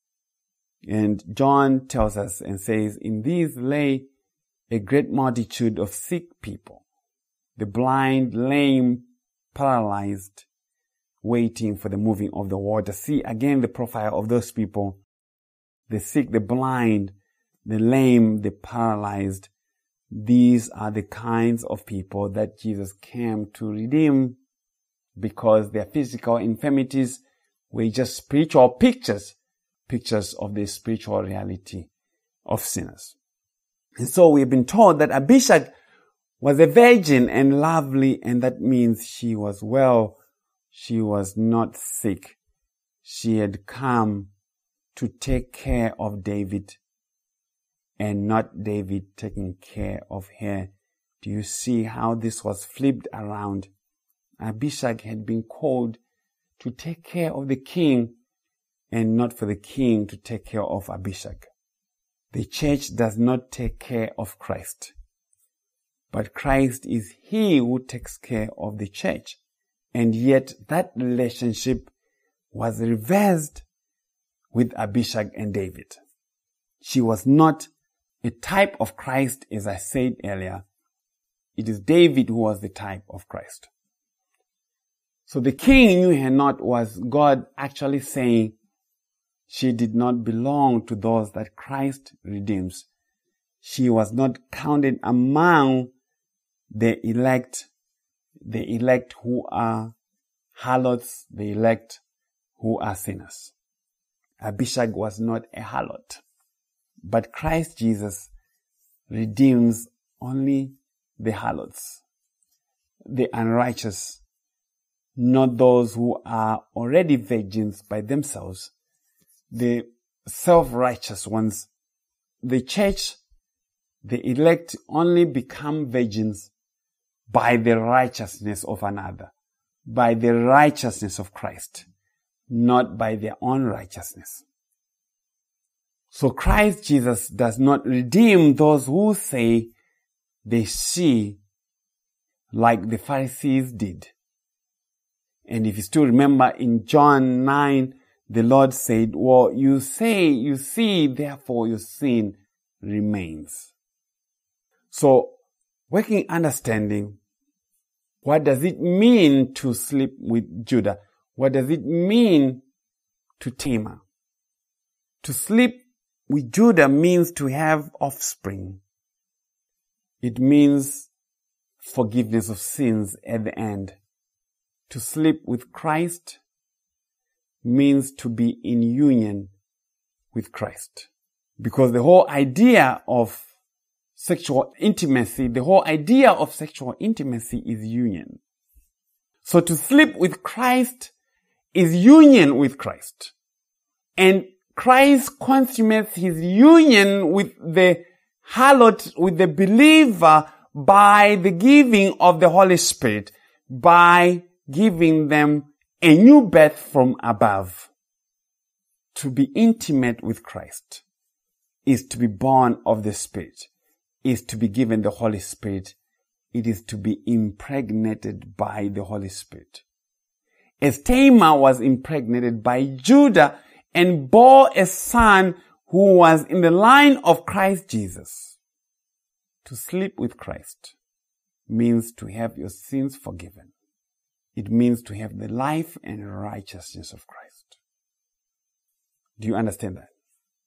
And John tells us and says, in these lay a great multitude of sick people, the blind, lame, paralyzed, waiting for the moving of the water. See again the profile of those people. The sick, the blind, the lame, the paralyzed. These are the kinds of people that Jesus came to redeem, because their physical infirmities were just spiritual pictures, pictures of the spiritual reality of sinners. And so we've been told that Abishag was a virgin and lovely, and that means she was well. She was not sick. She had come to take care of David and not David taking care of her. Do you see how this was flipped around? Abishag had been called to take care of the king and not for the king to take care of Abishag. The church does not take care of Christ, but Christ is he who takes care of the church. And yet that relationship was reversed with Abishag and David. She was not a type of Christ, as I said earlier. It is David who was the type of Christ. So the king knew her not was God actually saying she did not belong to those that Christ redeems. She was not counted among the elect, the elect who are harlots, the elect who are sinners. Abishag was not a harlot, but Christ Jesus redeems only the harlots, the unrighteous, not those who are already virgins by themselves, the self-righteous ones. The church, the elect, only become virgins by the righteousness of another, by the righteousness of Christ, not by their own righteousness. So Christ Jesus does not redeem those who say they see like the Pharisees did. And if you still remember in John nine, the Lord said, well, you say you see, therefore your sin remains. So, working understanding, what does it mean to sleep with Judah? What does it mean to Tamar? To sleep with Judah means to have offspring. It means forgiveness of sins at the end. To sleep with Christ means to be in union with Christ. Because the whole idea of sexual intimacy, the whole idea of sexual intimacy is union. So to sleep with Christ is union with Christ. And Christ consummates his union with the harlot, with the believer, by the giving of the Holy Spirit, by giving them a new birth from above. To be intimate with Christ is to be born of the Spirit, is to be given the Holy Spirit. It is to be impregnated by the Holy Spirit. As Tamar was impregnated by Judah and bore a son who was in the line of Christ Jesus. To sleep with Christ means to have your sins forgiven. It means to have the life and righteousness of Christ. Do you understand that?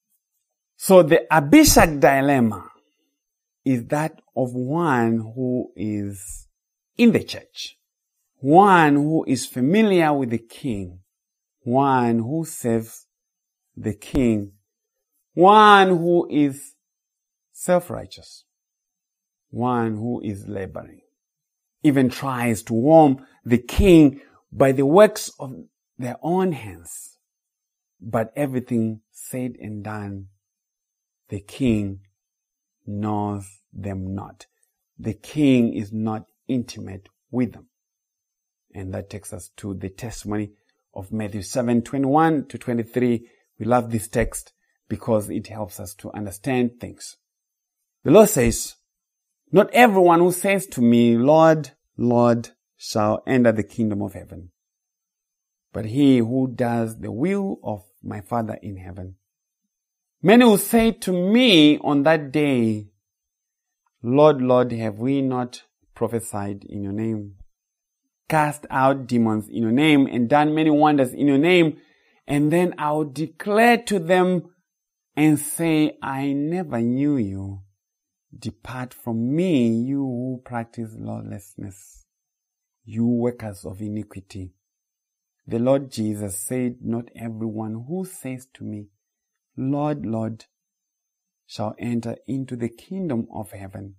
So the Abishag dilemma is that of one who is in the church, one who is familiar with the king, one who serves the king, one who is self-righteous, one who is laboring, even tries to warm the king by the works of their own hands. But everything said and done, the king knows them not. The king is not intimate with them. And that takes us to the testimony of Matthew seven, twenty-one to twenty-three. We love this text because it helps us to understand things. The Lord says, not everyone who says to me, Lord, Lord, shall enter the kingdom of heaven, but he who does the will of my Father in heaven. Many will say to me on that day, Lord, Lord, have we not prophesied in your name, cast out demons in your name, and done many wonders in your name? And then I will declare to them and say, I never knew you. Depart from me, you who practice lawlessness, you workers of iniquity. The Lord Jesus said, not everyone who says to me, Lord, Lord, shall enter into the kingdom of heaven.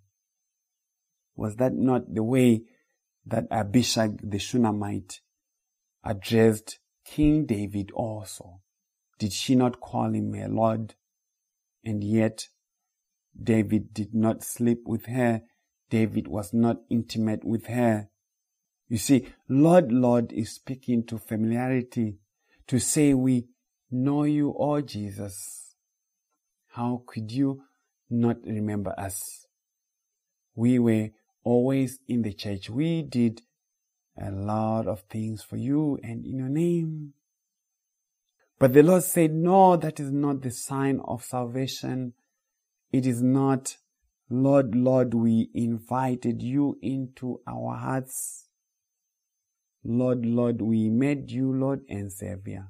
Was that not the way that Abishag the Shunammite addressed King David also? Did she not call him her Lord? And yet, David did not sleep with her. David was not intimate with her. You see, Lord, Lord is speaking to familiarity, to say we know you, oh Jesus. How could you not remember us? We were always in the church. We did a lot of things for you and in your name. But the Lord said, no, that is not the sign of salvation. It is not, Lord, Lord, we invited you into our hearts. Lord, Lord, we made you Lord and Savior.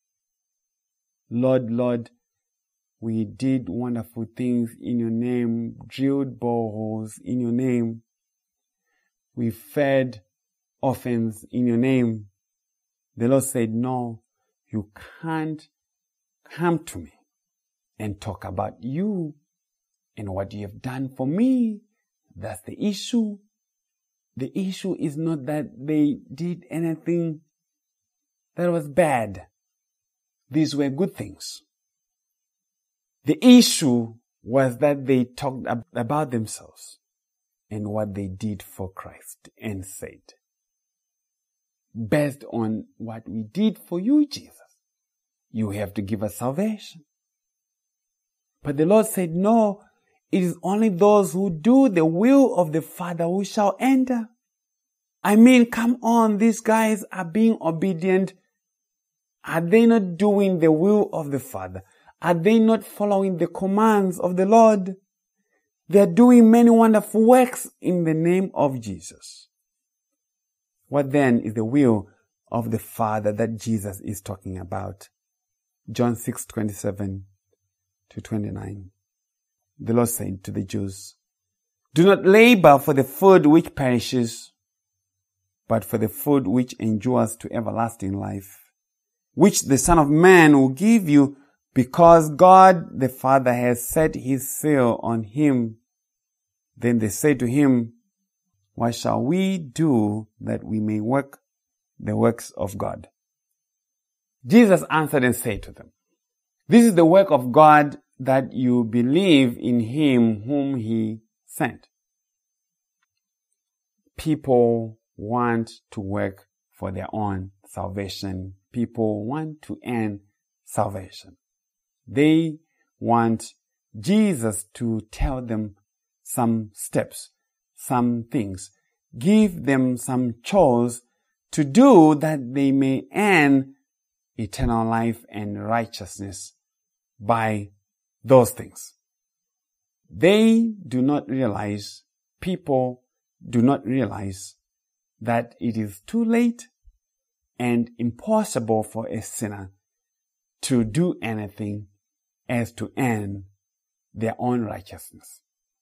Lord, Lord, we did wonderful things in your name, drilled boreholes in your name. We fed orphans in your name. The Lord said, no, you can't come to me and talk about you and what you have done for me. That's the issue. The issue is not that they did anything that was bad. These were good things. The issue was that they talked ab- about themselves and what they did for Christ and said, based on what we did for you, Jesus, you have to give us salvation. But the Lord said, no, it is only those who do the will of the Father who shall enter. I mean, come on, these guys are being obedient. Are they not doing the will of the Father? Are they not following the commands of the Lord? They are doing many wonderful works in the name of Jesus. What then is the will of the Father that Jesus is talking about? John six twenty-seven to twenty-nine. The Lord said to the Jews, do not labor for the food which perishes, but for the food which endures to everlasting life, which the Son of Man will give you, because God the Father has set his seal on him. Then they said to him, what shall we do that we may work the works of God? Jesus answered and said to them, this is the work of God, that you believe in him whom he sent. People want to work for their own salvation. People want to earn salvation. They want Jesus to tell them some steps, some things, give them some chores to do that they may earn eternal life and righteousness by those things. They do not realize, people do not realize that it is too late and impossible for a sinner to do anything as to earn their own righteousness.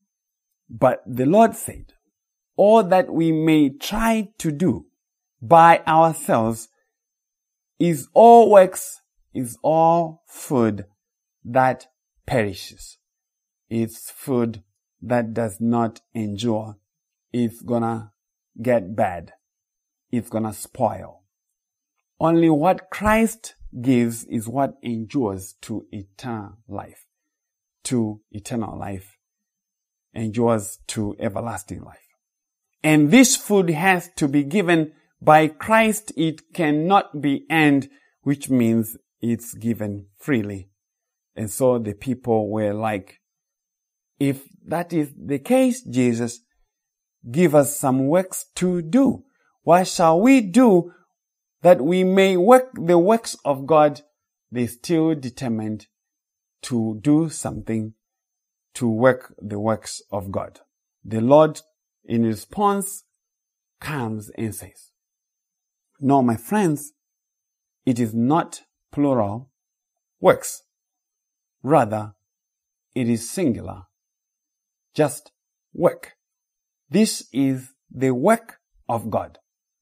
But the Lord said, all that we may try to do by ourselves is all works, is all food that perishes. It's food that does not endure. It's gonna get bad. It's gonna spoil. Only what Christ gives is what endures to eternal life. To eternal life. Endures to everlasting life. And this food has to be given by Christ. It cannot be earned, which means it's given freely. And so the people were like, if that is the case, Jesus, give us some works to do. What shall we do that we may work the works of God? They still determined to do something to work the works of God. The Lord, in response, comes and says, no, my friends, it is not plural works. Rather, it is singular. Just work. This is the work of God.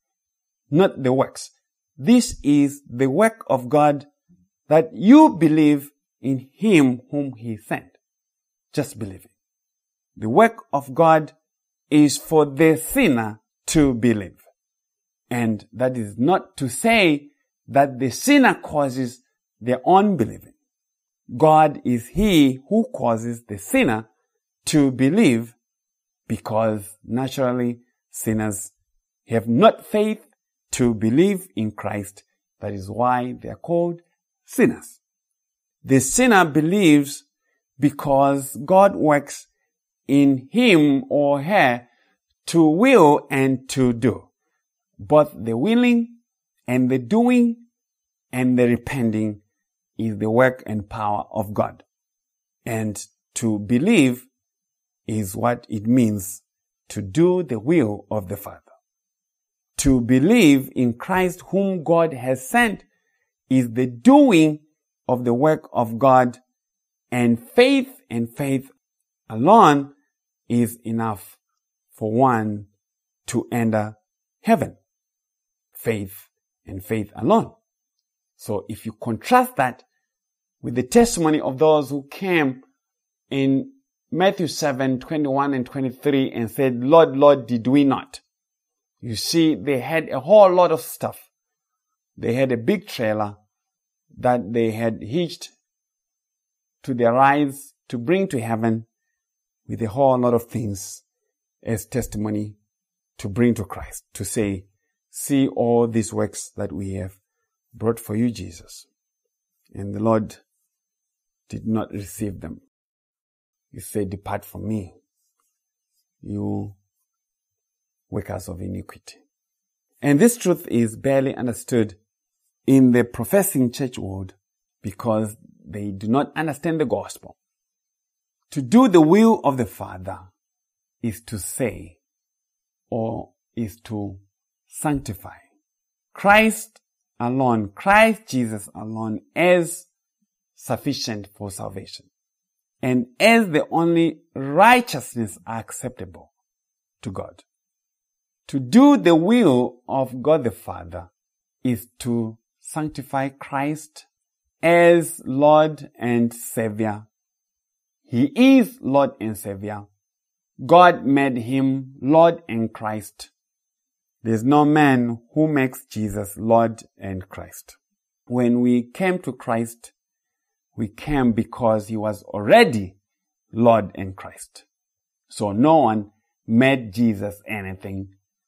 Not the works. This is the work of God, that you believe in him whom he sent. Just believing. The work of God is for the sinner to believe. And that is not to say that the sinner causes their unbelieving. God is he who causes the sinner to believe, because naturally sinners have not faith to believe in Christ. That is why they are called sinners. The sinner believes because God works in him or her to will and to do. Both the willing and the doing and the repenting is the work and power of God. And to believe is what it means to do the will of the Father. To believe in Christ whom God has sent is the doing of the work of God, and faith and faith alone is enough for one to enter heaven. Faith and faith alone. So if you contrast that with the testimony of those who came in Matthew seven, twenty-one and twenty-three and said, Lord, Lord, did we not? You see, they had a whole lot of stuff. They had a big trailer that they had hitched to their rides to bring to heaven with a whole lot of things as testimony to bring to Christ, to say, see all these works that we have brought for you, Jesus. And the Lord did not receive them. He said, depart from me, you workers of iniquity. And this truth is barely understood in the professing church world because they do not understand the gospel. To do the will of the Father is to say, or is to sanctify. Christ alone, Christ Jesus alone is sufficient for salvation. And as the only righteousness acceptable to God. To do the will of God the Father is to sanctify Christ as Lord and Savior. He is Lord and Savior. God made him Lord and Christ. There's no man who makes Jesus Lord and Christ. When we came to Christ, we came because he was already Lord and Christ. So no one made Jesus anything.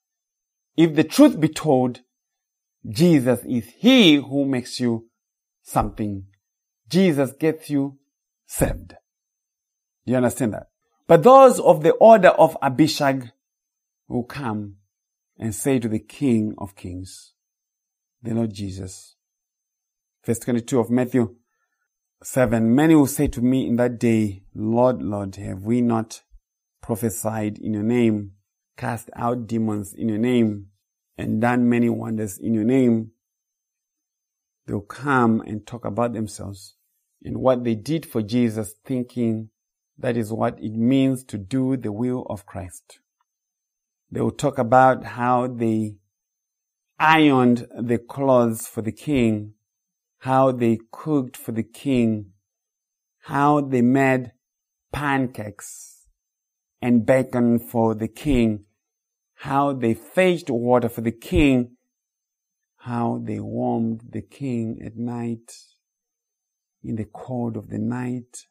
If the truth be told, Jesus is he who makes you something. Jesus gets you saved. Do you understand that? But those of the order of Abishag will come and say to the King of Kings, the Lord Jesus. Verse twenty-two of Matthew seven, many will say to me in that day, Lord, Lord, have we not prophesied in your name, cast out demons in your name, and done many wonders in your name? They'll come and talk about themselves and what they did for Jesus, thinking that is what it means to do the will of Christ. They will talk about how they ironed the clothes for the king, how they cooked for the king, how they made pancakes and bacon for the king, how they fetched water for the king, how they warmed the king at night, in the cold of the night,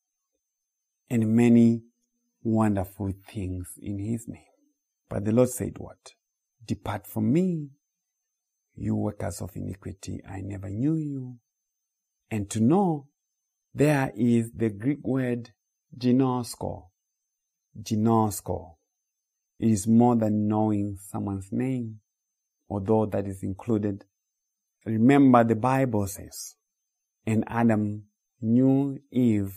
and many wonderful things in his name. But the Lord said what? Depart from me, you workers of iniquity, I never knew you. And to know, there is the Greek word ginosko. Ginosko. It is more than knowing someone's name, although that is included. Remember, the Bible says, and Adam knew Eve.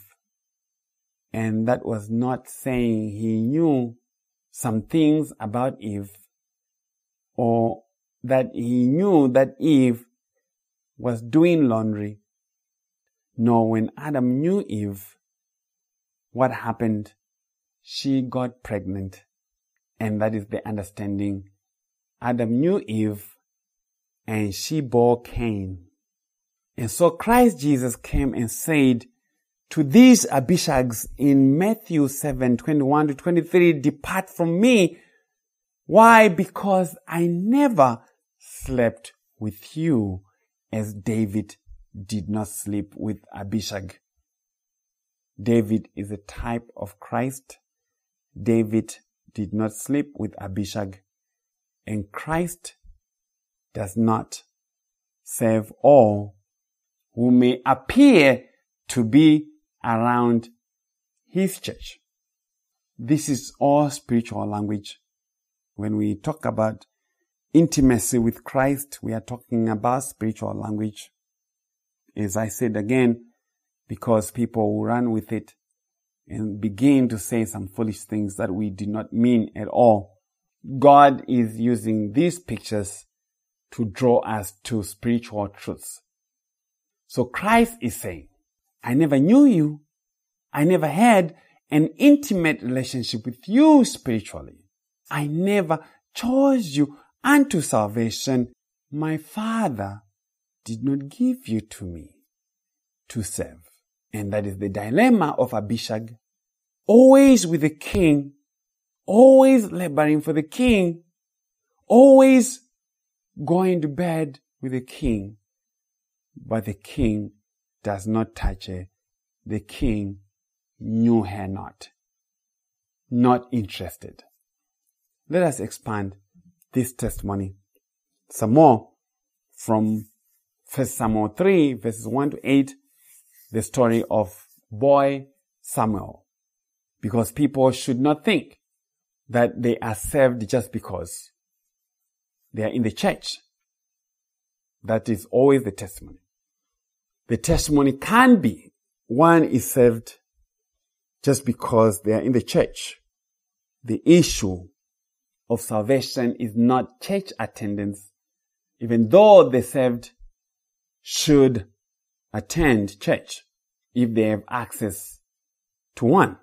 And that was not saying he knew some things about Eve, or that he knew that Eve was doing laundry. No, when Adam knew Eve, what happened? She got pregnant. And that is the understanding. Adam knew Eve, and she bore Cain. And so Christ Jesus came and said to these Abishags in Matthew seven, twenty-one to twenty-three, depart from me. Why? Because I never slept with you, as David did not sleep with Abishag. David is a type of Christ. David did not sleep with Abishag. And Christ does not save all who may appear to be around his church. This is all spiritual language. When we talk about intimacy with Christ, we are talking about spiritual language. As I said again, because people will run with it and begin to say some foolish things that we did not mean at all. God is using these pictures to draw us to spiritual truths. So Christ is saying, I never knew you. I never had an intimate relationship with you spiritually. I never chose you unto salvation. My Father did not give you to me to serve. And that is the dilemma of Abishag. Always with the king, always laboring for the king, always going to bed with the king, but the king does not touch her. The king knew her not. Not interested. Let us expand this testimony some more from First Samuel three, verses one to eight, the story of boy Samuel. Because people should not think that they are saved just because they are in the church. That is always the testimony. The testimony can be one is saved just because they are in the church. The issue of salvation is not church attendance, even though the saved should attend church if they have access to one.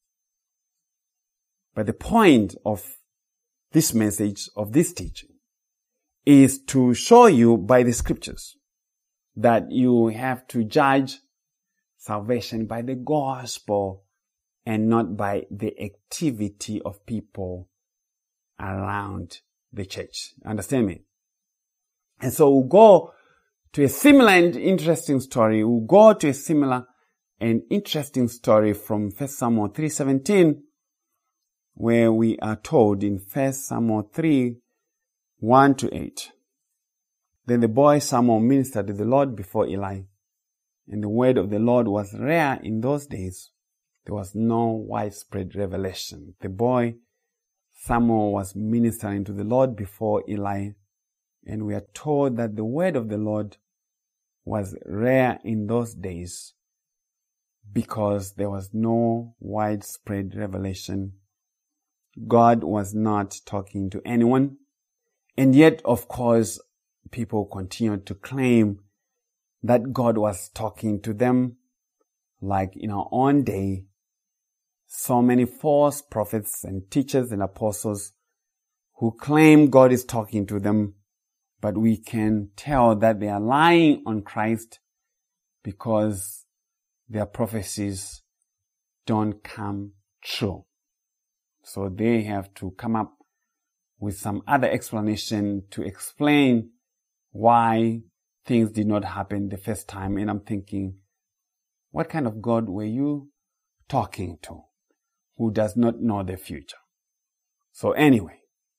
But the point of this message, of this teaching, is to show you by the scriptures that you have to judge salvation by the gospel and not by the activity of people around the church. Understand me? And so we'll go to a similar and interesting story. We'll go to a similar and interesting story from First Samuel three seventeen, where we are told in First Samuel three, one to eight. Then the boy Samuel ministered to the Lord before Eli, and the word of the Lord was rare in those days. There was no widespread revelation. The boy Samuel was ministering to the Lord before Eli, and we are told that the word of the Lord was rare in those days because there was no widespread revelation. God was not talking to anyone. And yet, of course, people continued to claim that God was talking to them. Like in our own day, so many false prophets and teachers and apostles who claim God is talking to them, but we can tell that they are lying on Christ because their prophecies don't come true. So they have to come up with some other explanation to explain why things did not happen the first time. And I'm thinking, what kind of God were you talking to who does not know the future? So anyway,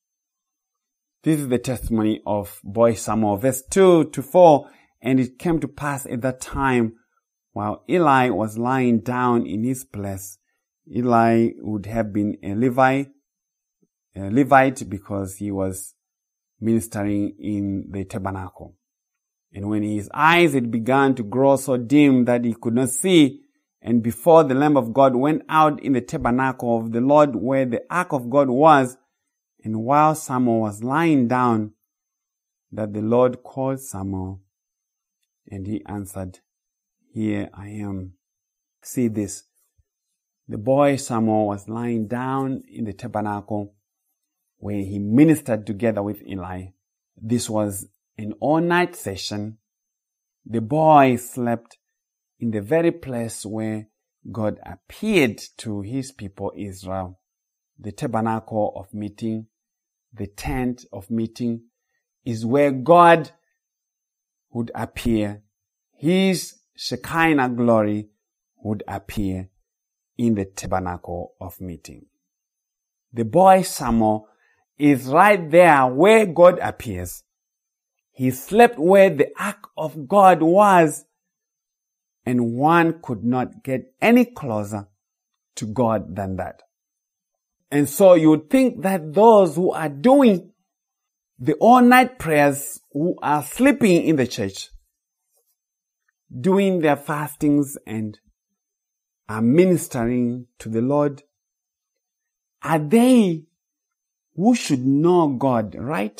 this is the testimony of boy Samuel, verse two to four. And it came to pass at that time, while Eli was lying down in his place. Eli would have been a Levite, a Levite because he was ministering in the tabernacle. And when his eyes had begun to grow so dim that he could not see, and before the Lamb of God went out in the tabernacle of the Lord where the ark of God was, and while Samuel was lying down, that the Lord called Samuel, and he answered, "Here I am." See this. The boy Samuel was lying down in the tabernacle where he ministered together with Eli. This was an all-night session. The boy slept in the very place where God appeared to his people Israel. The tabernacle of meeting, the tent of meeting, is where God would appear. His Shekinah glory would appear in the tabernacle of meeting. The boy Samuel is right there where God appears. He slept where the ark of God was, and one could not get any closer to God than that. And so you would think that those who are doing the all-night prayers, who are sleeping in the church, doing their fastings and are ministering to the Lord, are they who should know God, right?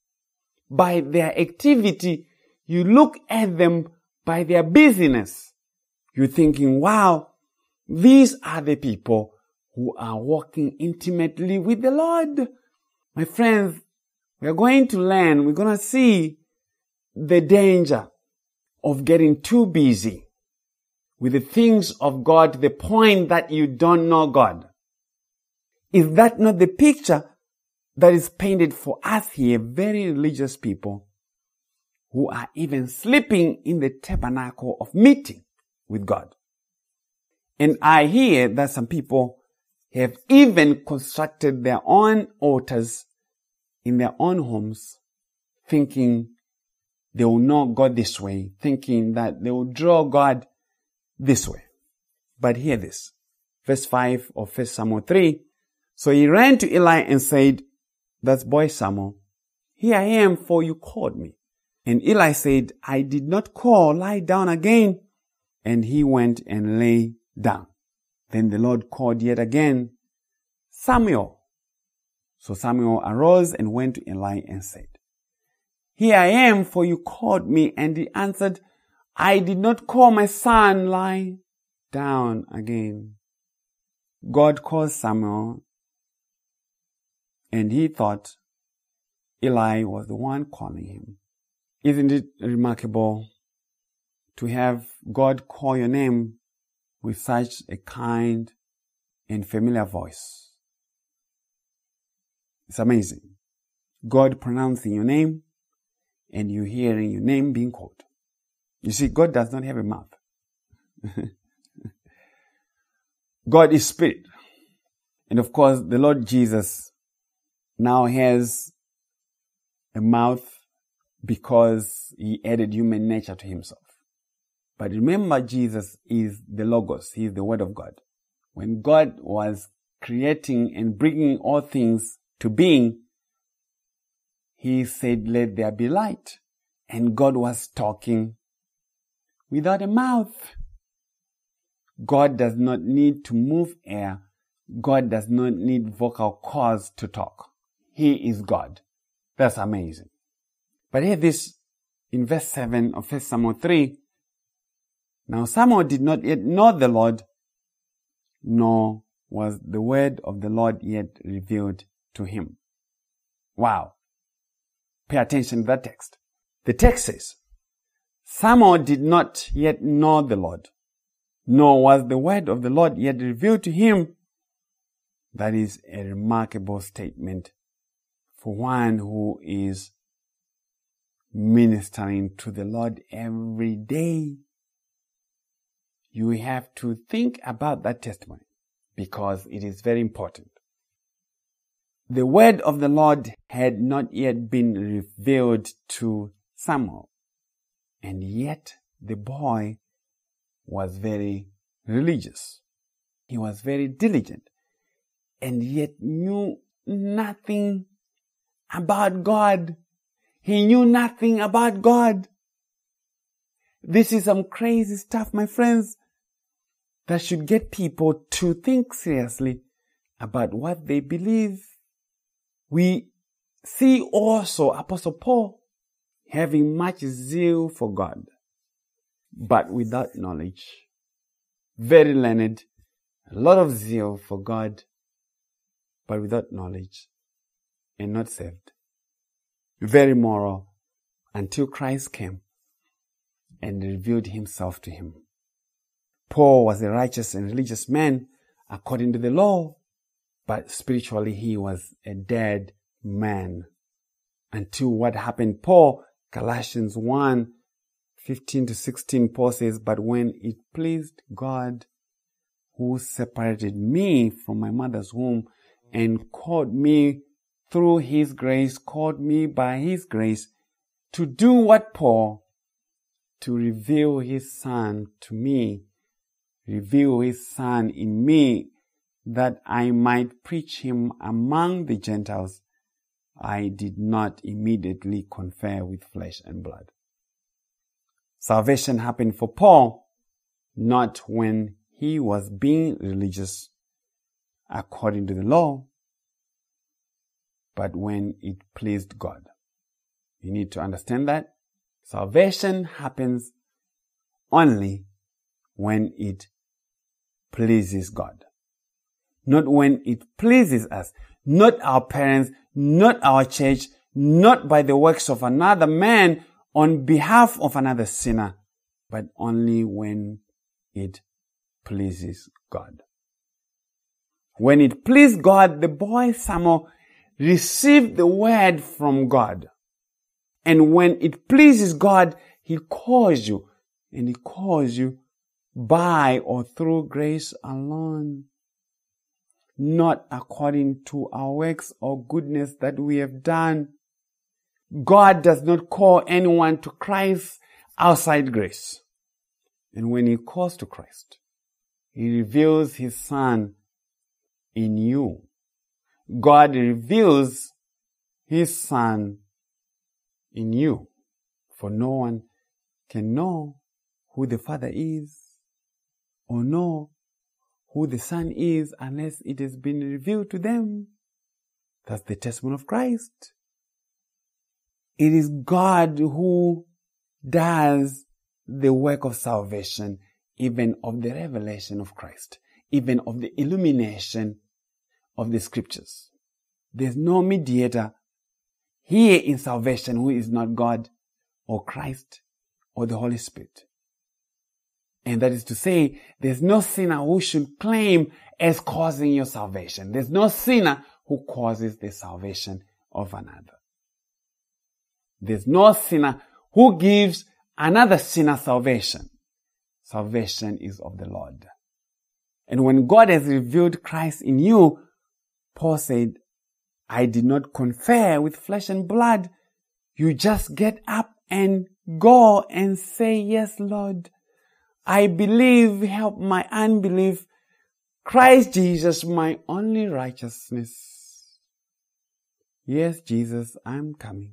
By their activity, you look at them by their busyness. You're thinking, wow, these are the people who are walking intimately with the Lord. My friends, we are going to learn, we're going to see the danger of getting too busy with the things of God to the point that you don't know God. Is that not the picture that is painted for us here, very religious people who are even sleeping in the tabernacle of meeting with God. And I hear that some people have even constructed their own altars in their own homes, thinking they will know God this way, thinking that they will draw God this way. But hear this. Verse five of First Samuel three. So he ran to Eli and said, that's boy Samuel, here I am, for you called me. And Eli said, I did not call, lie down again. And he went and lay down. Then the Lord called yet again, Samuel. So Samuel arose and went to Eli and said, here I am, for you called me. And he answered, I did not call, my son, lie down again. God called Samuel, and he thought Eli was the one calling him. Isn't it remarkable to have God call your name with such a kind and familiar voice? It's amazing. God pronouncing your name and you hearing your name being called. You see, God does not have a mouth. God is spirit. And of course, the Lord Jesus now has a mouth because he added human nature to himself. But remember, Jesus is the Logos. He is the Word of God. When God was creating and bringing all things to being, he said, let there be light. And God was talking without a mouth. God does not need to move air. God does not need vocal cords to talk. He is God. That's amazing. But hear this in verse seven of First Samuel three. Now Samuel did not yet know the Lord, nor was the word of the Lord yet revealed to him. Wow. Pay attention to that text. The text says, Samuel did not yet know the Lord, nor was the word of the Lord yet revealed to him. That is a remarkable statement for one who is ministering to the Lord every day. You have to think about that testimony because it is very important. The word of the Lord had not yet been revealed to Samuel, and yet the boy was very religious. He was very diligent, and yet knew nothing about God. He knew nothing about God. This is some crazy stuff, my friends, that should get people to think seriously about what they believe. We see also Apostle Paul having much zeal for God, but without knowledge. Very learned, a lot of zeal for God, but without knowledge and not saved. Very moral until Christ came and revealed himself to him. Paul was a righteous and religious man according to the law, but spiritually he was a dead man. Until what happened, Paul, Galatians one, fifteen to sixteen, Paul says, but when it pleased God, who separated me from my mother's womb and called me through his grace, called me by his grace to do what, Paul? To reveal his son to me, reveal his son in me, that I might preach him among the Gentiles. I did not immediately confer with flesh and blood. Salvation happened for Paul, not when he was being religious according to the law, but when it pleased God. You need to understand that. Salvation happens only when it pleases God. Not when it pleases us. Not our parents, not our church, not by the works of another man on behalf of another sinner, but only when it pleases God. When it pleased God, the boy Samuel received the word from God. And when it pleases God, He calls you, and He calls you by or through grace alone, not according to our works or goodness that we have done. God does not call anyone to Christ outside grace. And when He calls to Christ, He reveals His Son in you. God reveals His Son in you. For no one can know who the Father is or know who the Son is unless it has been revealed to them. That's the testimony of Christ. It is God who does the work of salvation, even of the revelation of Christ, even of the illumination of the scriptures. There's no mediator here in salvation who is not God or Christ or the Holy Spirit. And that is to say, there's no sinner who should claim as causing your salvation. There's no sinner who causes the salvation of another. There's no sinner who gives another sinner salvation. Salvation is of the Lord. And when God has revealed Christ in you, Paul said, I did not confer with flesh and blood. You just get up and go and say, yes, Lord, I believe, help my unbelief. Christ Jesus, my only righteousness. Yes, Jesus, I'm coming.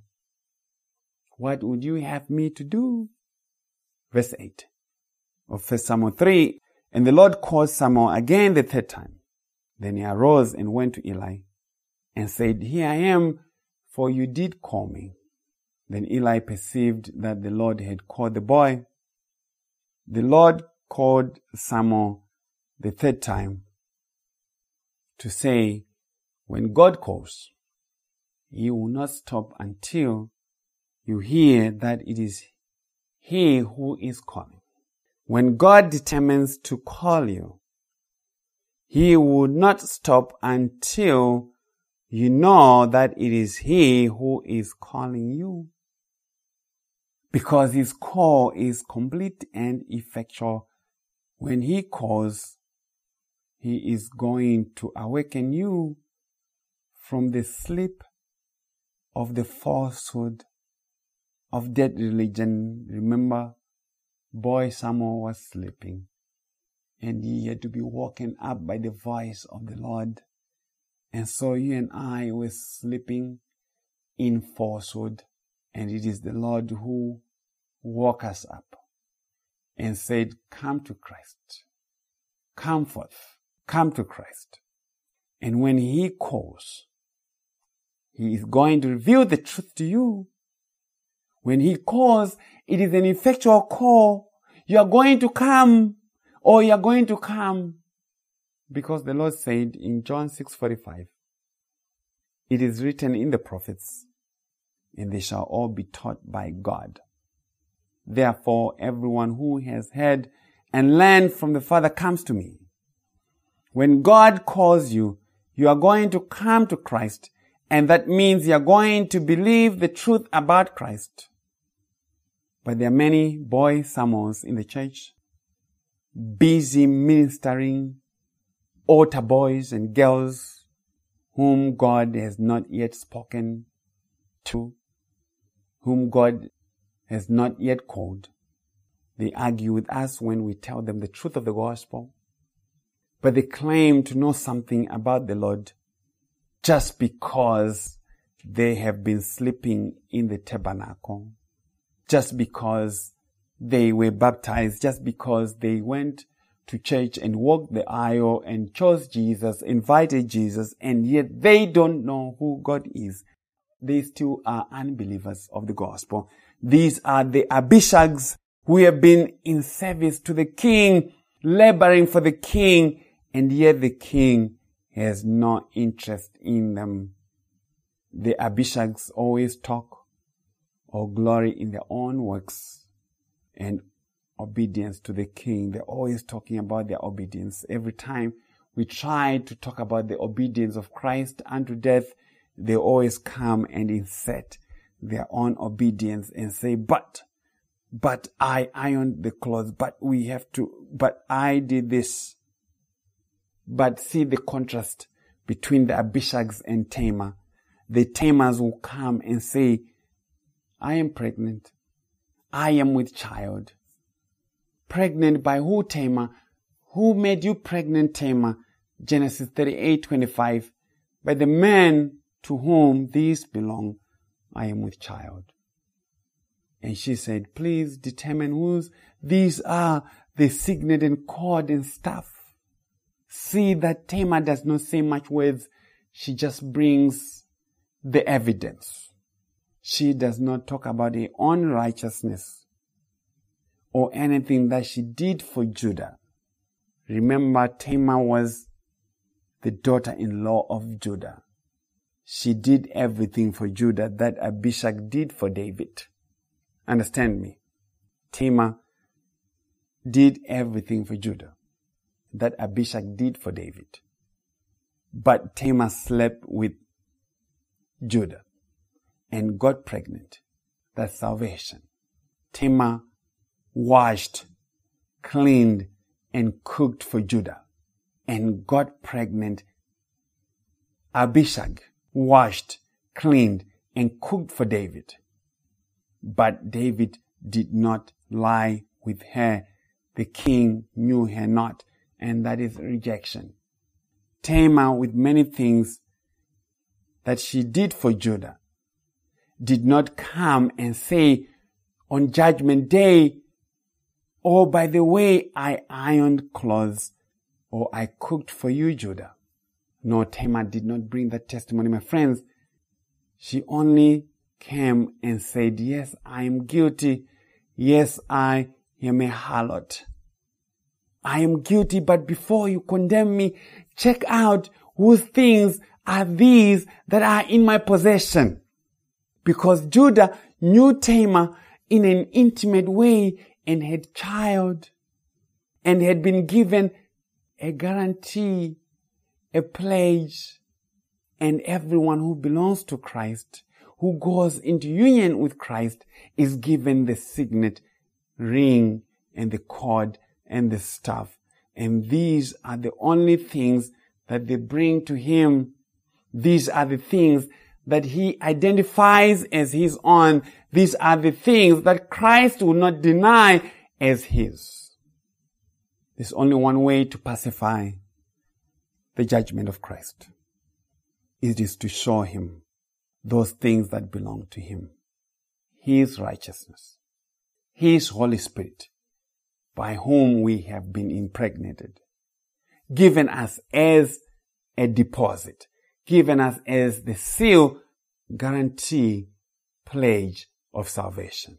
What would you have me to do? Verse eight of First Samuel three. And the Lord called Samuel again the third time. Then he arose and went to Eli and said, Here I am, for you did call me. Then Eli perceived that the Lord had called the boy. The Lord called Samuel the third time to say, when God calls, He will not stop until you hear that it is He who is calling. When God determines to call you, He will not stop until you know that it is He who is calling you. Because His call is complete and effectual. When He calls, He is going to awaken you from the sleep of the falsehood of dead religion. Remember, boy Samuel was sleeping, and he had to be woken up by the voice of the Lord. And so you and I were sleeping in falsehood, and it is the Lord who woke us up and said, come to Christ. Come forth. Come to Christ. And when He calls, He is going to reveal the truth to you. When He calls, it is an effectual call. You are going to come, or you are going to come. Because the Lord said in John six forty-five, it is written in the prophets, and they shall all be taught by God. Therefore, everyone who has heard and learned from the Father comes to me. When God calls you, you are going to come to Christ, and that means you are going to believe the truth about Christ. But there are many boy Samuels in the church, busy ministering, altar boys and girls whom God has not yet spoken to, whom God has not yet called. They argue with us when we tell them the truth of the gospel, but they claim to know something about the Lord just because they have been sleeping in the tabernacle, just because they were baptized, just because they went to church and walked the aisle and chose Jesus, invited Jesus, and yet they don't know who God is. They still are unbelievers of the gospel. These are the Abishags who have been in service to the king, laboring for the king, and yet the king has no interest in them. The Abishags always talk or glory in their own works and obedience to the king. They're always talking about their obedience. Every time we try to talk about the obedience of Christ unto death, they always come and insert their own obedience and say, but, but I ironed the clothes, but we have to, but I did this. But see the contrast between the Abishags and Tamar. The Tamars will come and say, I am pregnant. I am with child. Pregnant by who, Tamar? Who made you pregnant, Tamar? Genesis thirty-eight twenty-five. By the man to whom these belong, I am with child. And she said, please determine whose these are, the signet and cord and stuff. See that Tamar does not say much words. She just brings the evidence. She does not talk about her own righteousness or anything that she did for Judah. Remember, Tamar was the daughter-in-law of Judah. She did everything for Judah that Abishag did for David. Understand me? Tamar did everything for Judah that Abishag did for David. But Tamar slept with Judah and got pregnant. That's salvation. Tamar washed, cleaned, and cooked for Judah and got pregnant. Abishag washed, cleaned, and cooked for David. But David did not lie with her. The king knew her not, and that is rejection. Tamar, with many things that she did for Judah, did not come and say on Judgment Day, oh, by the way, I ironed clothes or I cooked for you, Judah. No, Tamar did not bring that testimony, my friends. She only came and said, yes, I am guilty. Yes, I am a harlot. I am guilty, but before you condemn me, check out whose things are these that are in my possession. Because Judah knew Tamar in an intimate way and had child and had been given a guarantee, a pledge, and everyone who belongs to Christ, who goes into union with Christ, is given the signet ring and the cord and the staff. And these are the only things that they bring to him. These are the things that he identifies as his own. These are the things that Christ will not deny as his. There's only one way to pacify the judgment of Christ. It is to show him those things that belong to him. His righteousness, his Holy Spirit, by whom we have been impregnated, given us as a deposit, given us as the seal, guarantee, pledge of salvation.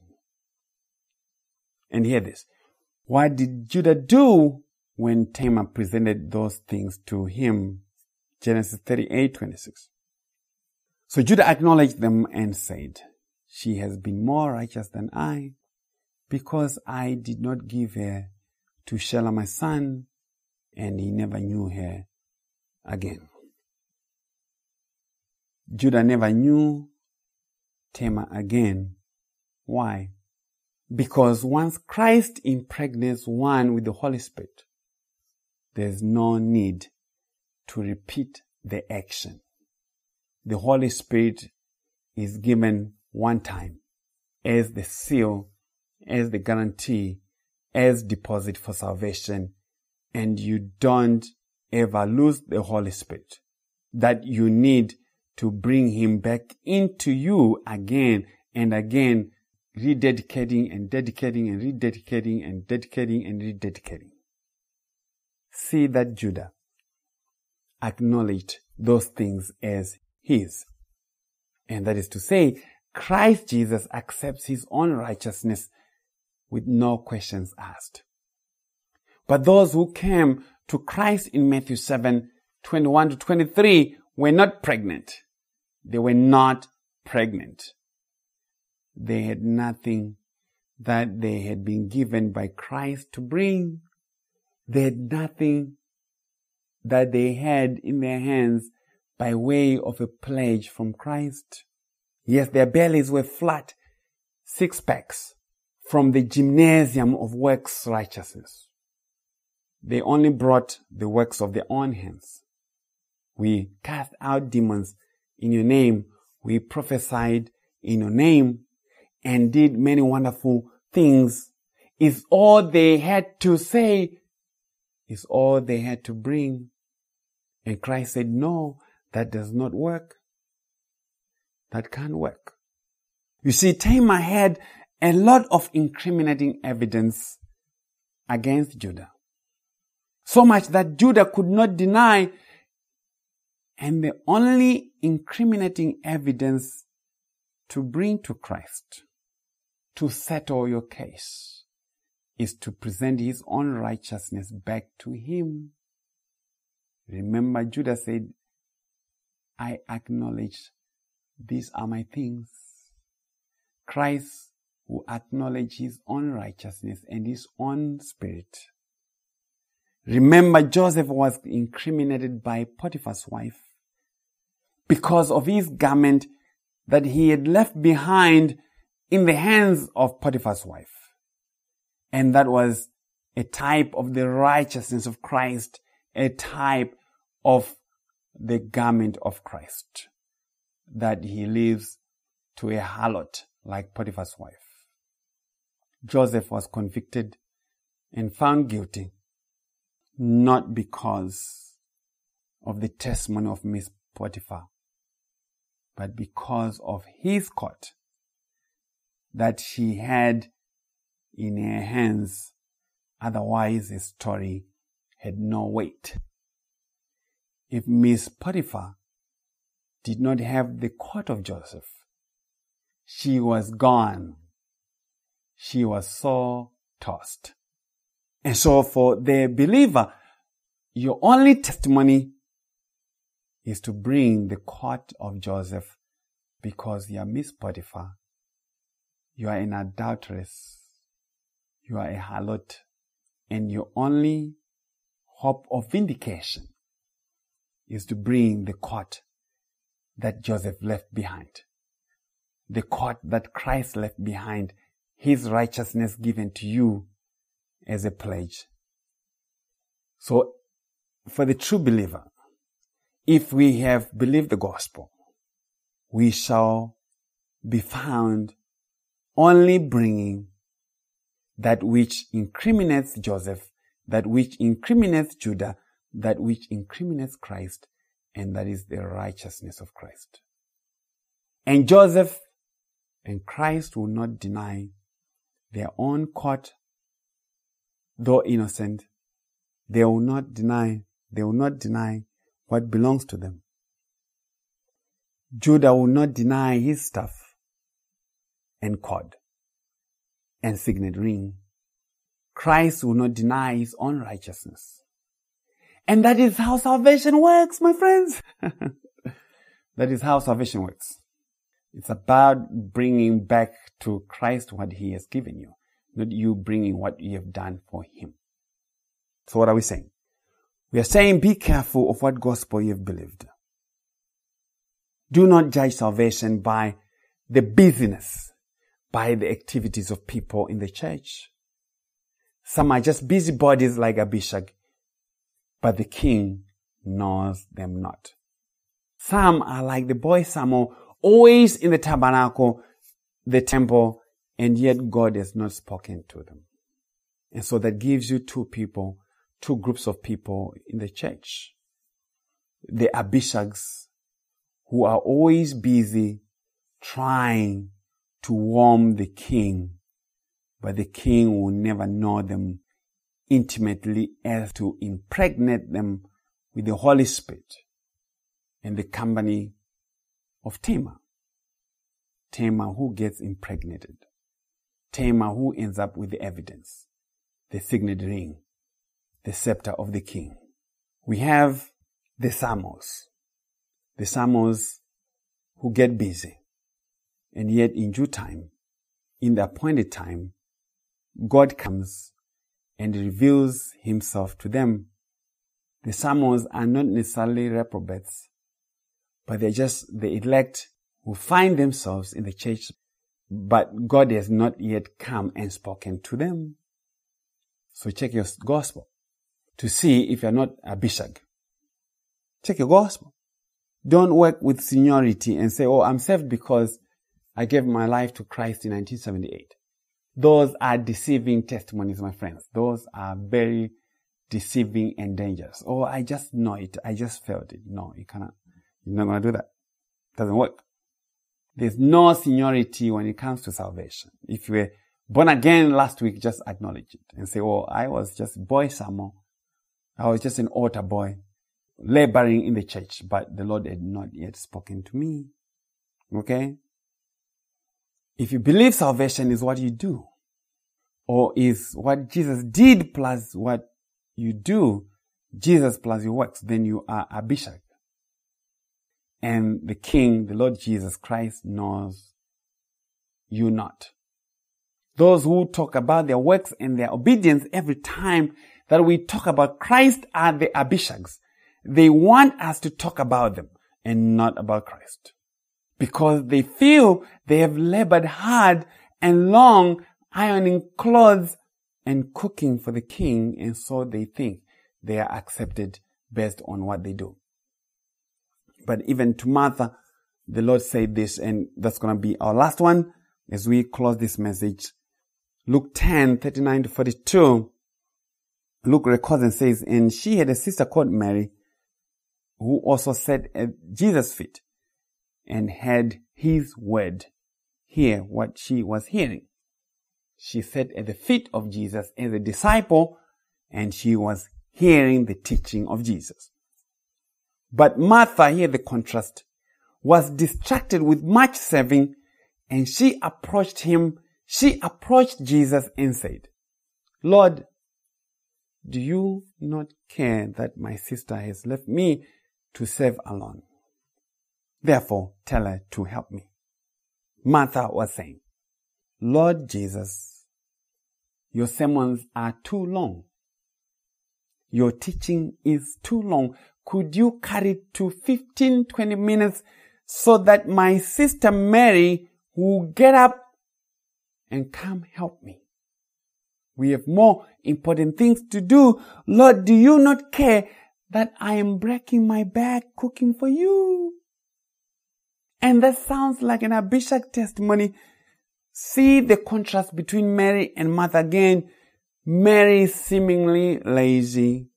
And hear this. What did Judah do when Tamar presented those things to him? Genesis thirty-eight twenty-six. So Judah acknowledged them and said, she has been more righteous than I, because I did not give her to Shelah my son, and he never knew her again. Judah never knew Tamar again. Why? Because once Christ impregnates one with the Holy Spirit, there's no need to repeat the action. The Holy Spirit is given one time as the seal, as the guarantee, as deposit for salvation, and you don't ever lose the Holy Spirit. That you need to bring him back into you again and again, rededicating and dedicating and rededicating and dedicating and rededicating. See that Judah acknowledged those things as his. And that is to say, Christ Jesus accepts his own righteousness with no questions asked. But those who came to Christ in Matthew seven, twenty-one to twenty-three were not pregnant. They were not pregnant. They had nothing that they had been given by Christ to bring. They had nothing that they had in their hands by way of a pledge from Christ. Yes, their bellies were flat, six packs from the gymnasium of works righteousness. They only brought the works of their own hands. We cast out demons in your name. We prophesied in your name and did many wonderful things. Is all they had to say. Is all they had to bring. And Christ said, no, that does not work. That can't work. You see, Tamar had a lot of incriminating evidence against Judah. So much that Judah could not deny. And the only incriminating evidence to bring to Christ to settle your case is to present his own righteousness back to him. Remember, Judah said, I acknowledge these are my things. Christ will acknowledge his own righteousness and his own spirit. Remember, Joseph was incriminated by Potiphar's wife because of his garment that he had left behind in the hands of Potiphar's wife. And that was a type of the righteousness of Christ, a type of the garment of Christ, that he leaves to a harlot like Potiphar's wife. Joseph was convicted and found guilty, not because of the testimony of Miss Potiphar, but because of his court that she had in her hands. Otherwise, the story had no weight. If Miss Potiphar did not have the court of Joseph, she was gone. She was so tossed. And so for the believer, your only testimony is to bring the court of Joseph, because you are Miss Potiphar. You are an adulteress. You are a harlot. And your only hope of vindication is to bring the court that Joseph left behind. The court that Christ left behind, his righteousness given to you as a pledge. So, for the true believer, if we have believed the gospel, we shall be found only bringing that which incriminates Joseph, that which incriminates Judah, that which incriminates Christ, and that is the righteousness of Christ. And Joseph and Christ will not deny their own court, though innocent. They will not deny, they will not deny what belongs to them. Judah will not deny his staff and cord and signet ring. Christ will not deny his own righteousness. And that is how salvation works, my friends. That is how salvation works. It's about bringing back to Christ what he has given you, not you bringing what you have done for him. So what are we saying? We are saying be careful of what gospel you have believed. Do not judge salvation by the busyness, by the activities of people in the church. Some are just busybodies like Abishag, but the king knows them not. Some are like the boy Samuel, always in the tabernacle, the temple, and yet God has not spoken to them. And so that gives you two people, two groups of people in the church. The Abishags, who are always busy trying to warm the king, but the king will never know them intimately as to impregnate them with the Holy Spirit and the company of Tamar. Tamar who gets impregnated. Tamar who ends up with the evidence, the signet ring, the scepter of the king. We have the Samuels. The Samuels who get busy. And yet in due time, in the appointed time, God comes and reveals himself to them. The Samuels are not necessarily reprobates. but they're just the elect who find themselves in the church, but God has not yet come and spoken to them. So check your gospel to see if you're not Abishag. Check your gospel. Don't work with seniority and say, oh, I'm saved because I gave my life to Christ in nineteen seventy-eight. Those are deceiving testimonies, my friends. Those are very deceiving and dangerous. Oh, I just know it. I just felt it. No, you cannot. You're not going to do that. It doesn't work. There's no seniority when it comes to salvation. If you were born again last week, just acknowledge it and say, oh, I was just boy Samuel. I was just an altar boy laboring in the church, but the Lord had not yet spoken to me. Okay? If you believe salvation is what you do, or is what Jesus did plus what you do, Jesus plus your works, then you are Abishag. And the King, the Lord Jesus Christ, knows you not. Those who talk about their works and their obedience every time that we talk about Christ are the Abishags. They want us to talk about them and not about Christ, because they feel they have labored hard and long ironing clothes and cooking for the King, and so they think they are accepted based on what they do. But even to Martha, the Lord said this, and that's going to be our last one as we close this message. Luke ten, thirty-nine to forty-two. Luke records and says, and she had a sister called Mary, who also sat at Jesus' feet and had his word. Hear what she was hearing. She sat at the feet of Jesus as a disciple, and she was hearing the teaching of Jesus. But Martha, here the contrast, was distracted with much serving, and she approached him, she approached Jesus and said, Lord, do you not care that my sister has left me to serve alone? Therefore, tell her to help me. Martha was saying, Lord Jesus, your sermons are too long. Your teaching is too long. Could you cut it to fifteen, twenty minutes so that my sister Mary will get up and come help me? We have more important things to do. Lord, do you not care that I am breaking my back cooking for you? And that sounds like an Abishag testimony. See the contrast between Mary and Martha again. Mary seemingly lazy.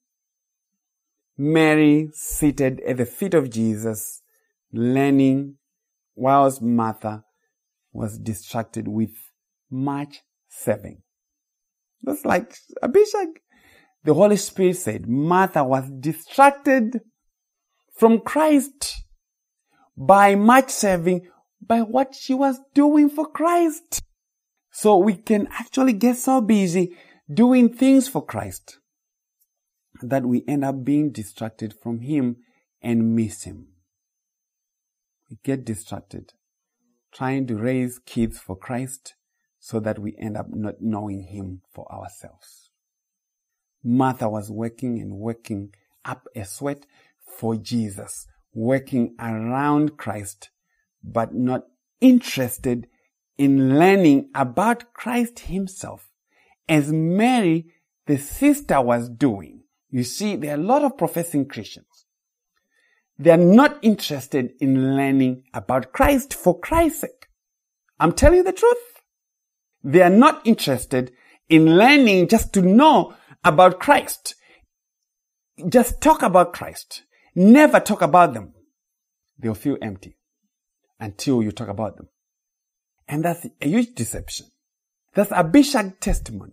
Mary seated at the feet of Jesus, learning, whilst Martha was distracted with much serving. That's like Abishag. The Holy Spirit said Martha was distracted from Christ by much serving, by what she was doing for Christ. So we can actually get so busy doing things for Christ that we end up being distracted from Him and miss Him. We get distracted trying to raise kids for Christ so that we end up not knowing Him for ourselves. Martha was working and working up a sweat for Jesus, working around Christ, but not interested in learning about Christ Himself, as Mary, the sister, was doing. You see, there are a lot of professing Christians. They are not interested in learning about Christ for Christ's sake. I'm telling you the truth. They are not interested in learning just to know about Christ. Just talk about Christ. Never talk about them. They'll feel empty until you talk about them. And that's a huge deception. That's Abishag testimony.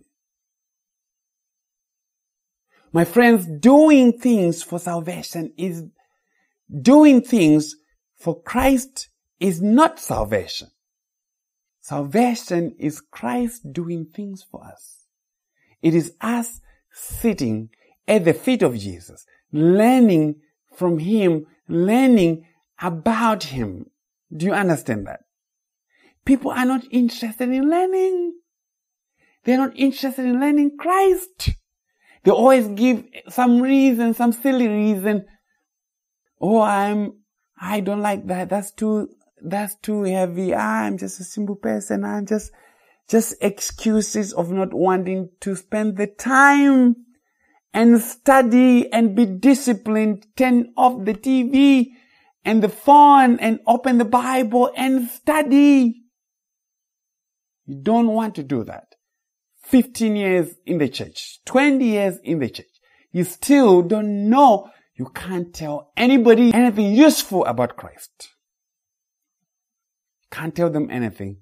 My friends, doing things for salvation is doing things for Christ is not salvation. Salvation is Christ doing things for us. It is us sitting at the feet of Jesus, learning from Him, learning about Him. Do you understand that? People are not interested in learning. They're not interested in learning Christ. They always give some reason, some silly reason. Oh, I'm, I don't like that. That's too, that's too heavy. I'm just a simple person. I'm just, just excuses of not wanting to spend the time and study and be disciplined. Turn off the T V and the phone and open the Bible and study. You don't want to do that. fifteen years in the church, twenty years in the church. You still don't know. You can't tell anybody anything useful about Christ. You can't tell them anything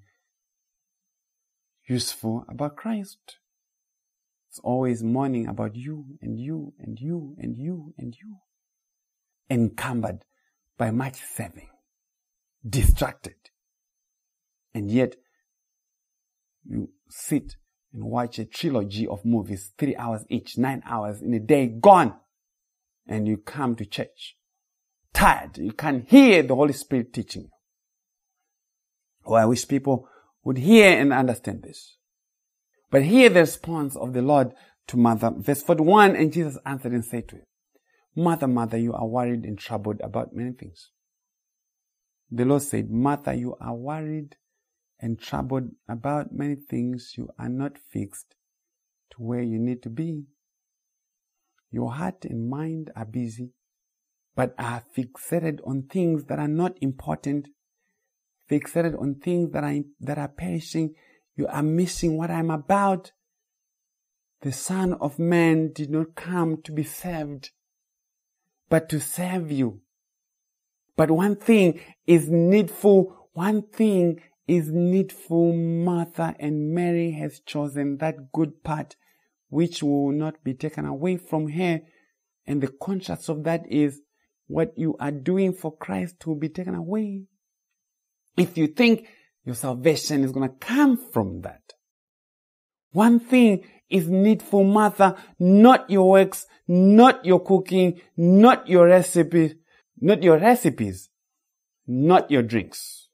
useful about Christ. It's always mourning about you and you and you and you and you. Encumbered by much serving. Distracted. And yet, you sit and watch a trilogy of movies, three hours each, nine hours in a day, gone. And you come to church, tired. You can't hear the Holy Spirit teaching you. Oh, I wish people would hear and understand this. But hear the response of the Lord to Martha. Verse forty-one, and Jesus answered and said to him, Martha, Martha, you are worried and troubled about many things. The Lord said, Martha, you are worried and troubled about many things. You are not fixed to where you need to be. Your heart and mind are busy, but are fixated on things that are not important, fixated on things that are, that are perishing. You are missing what I'm about. The Son of Man did not come to be served, but to serve you. But one thing is needful. One thing is needful. Martha and Mary has chosen that good part which will not be taken away from her. And the contrast of that is what you are doing for Christ will be taken away. If you think your salvation is going to come from that. One thing is needful, Martha, not your works, not your cooking, not your recipes, not your recipes, not your drinks,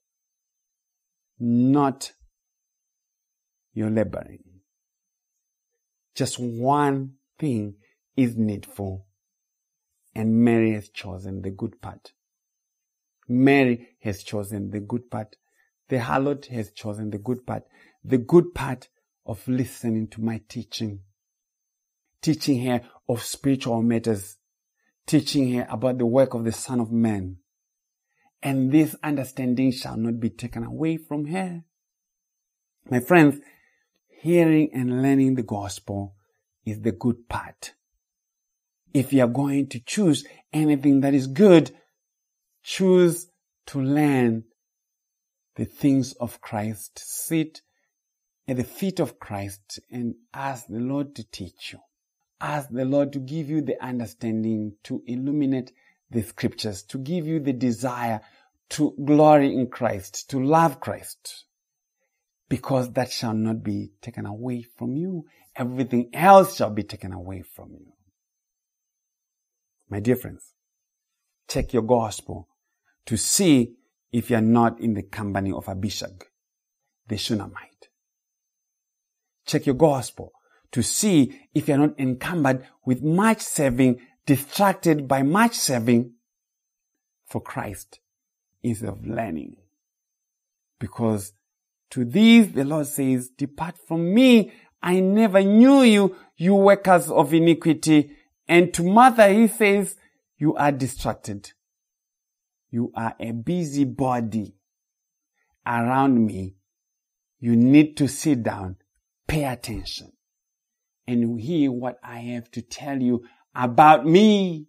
not your laboring. Just one thing is needful, and Mary has chosen the good part. Mary has chosen the good part. The harlot has chosen the good part. The good part of listening to my teaching. Teaching her of spiritual matters. Teaching her about the work of the Son of Man. And this understanding shall not be taken away from her. My friends, hearing and learning the gospel is the good part. If you are going to choose anything that is good, choose to learn the things of Christ. Sit at the feet of Christ and ask the Lord to teach you. Ask the Lord to give you the understanding, to illuminate the scriptures, to give you the desire to glory in Christ, to love Christ. Because that shall not be taken away from you. Everything else shall be taken away from you. My dear friends, check your gospel to see if you are not in the company of Abishag, the Shunammite. Check your gospel to see if you are not encumbered with much serving, distracted by much serving for Christ instead of learning. Because to these the Lord says, depart from me, I never knew you, you workers of iniquity. And to Martha he says, you are distracted. You are a busybody around me. You need to sit down, pay attention, and hear what I have to tell you about me.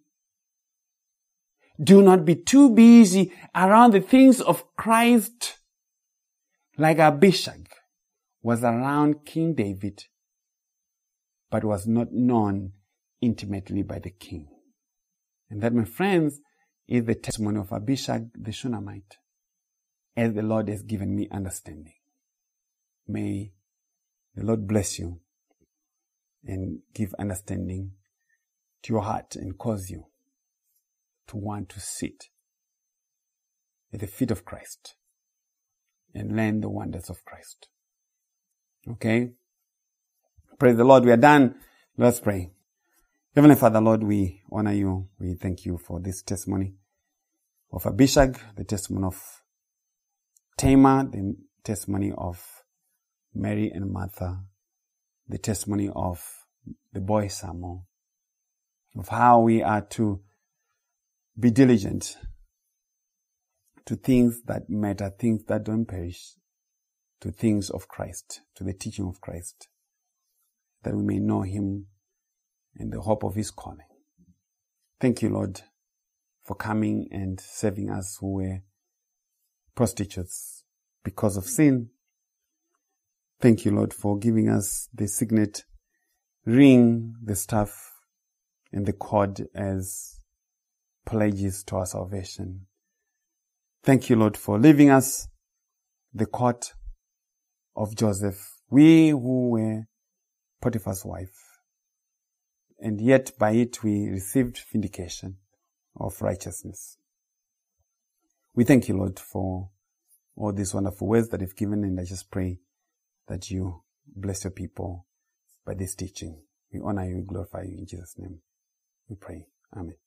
Do not be too busy around the things of Christ, like Abishag was around King David, but was not known intimately by the king. And that, my friends, is the testimony of Abishag the Shunammite, as the Lord has given me understanding. May the Lord bless you and give understanding to your heart and cause you to want to sit at the feet of Christ and learn the wonders of Christ. Okay? Praise the Lord. We are done. Let's pray. Heavenly Father, Lord, we honor you. We thank you for this testimony. of Abishag, the testimony of Tamar, the testimony of Mary and Martha, the testimony of the boy Samuel, of how we are to be diligent to things that matter, things that don't perish, to things of Christ, to the teaching of Christ, that we may know him in the hope of his calling. Thank you, Lord, for coming and saving us who were prostitutes because of sin. Thank you, Lord, for giving us the signet ring, the staff, and the cord as pledges to our salvation. Thank you, Lord, for leaving us the court of Joseph, we who were Potiphar's wife, and yet by it we received vindication of righteousness. We thank you, Lord, for all these wonderful words that you've given, and I just pray that you bless your people by this teaching. We honor you, we glorify you in Jesus' name. We pray. Amen.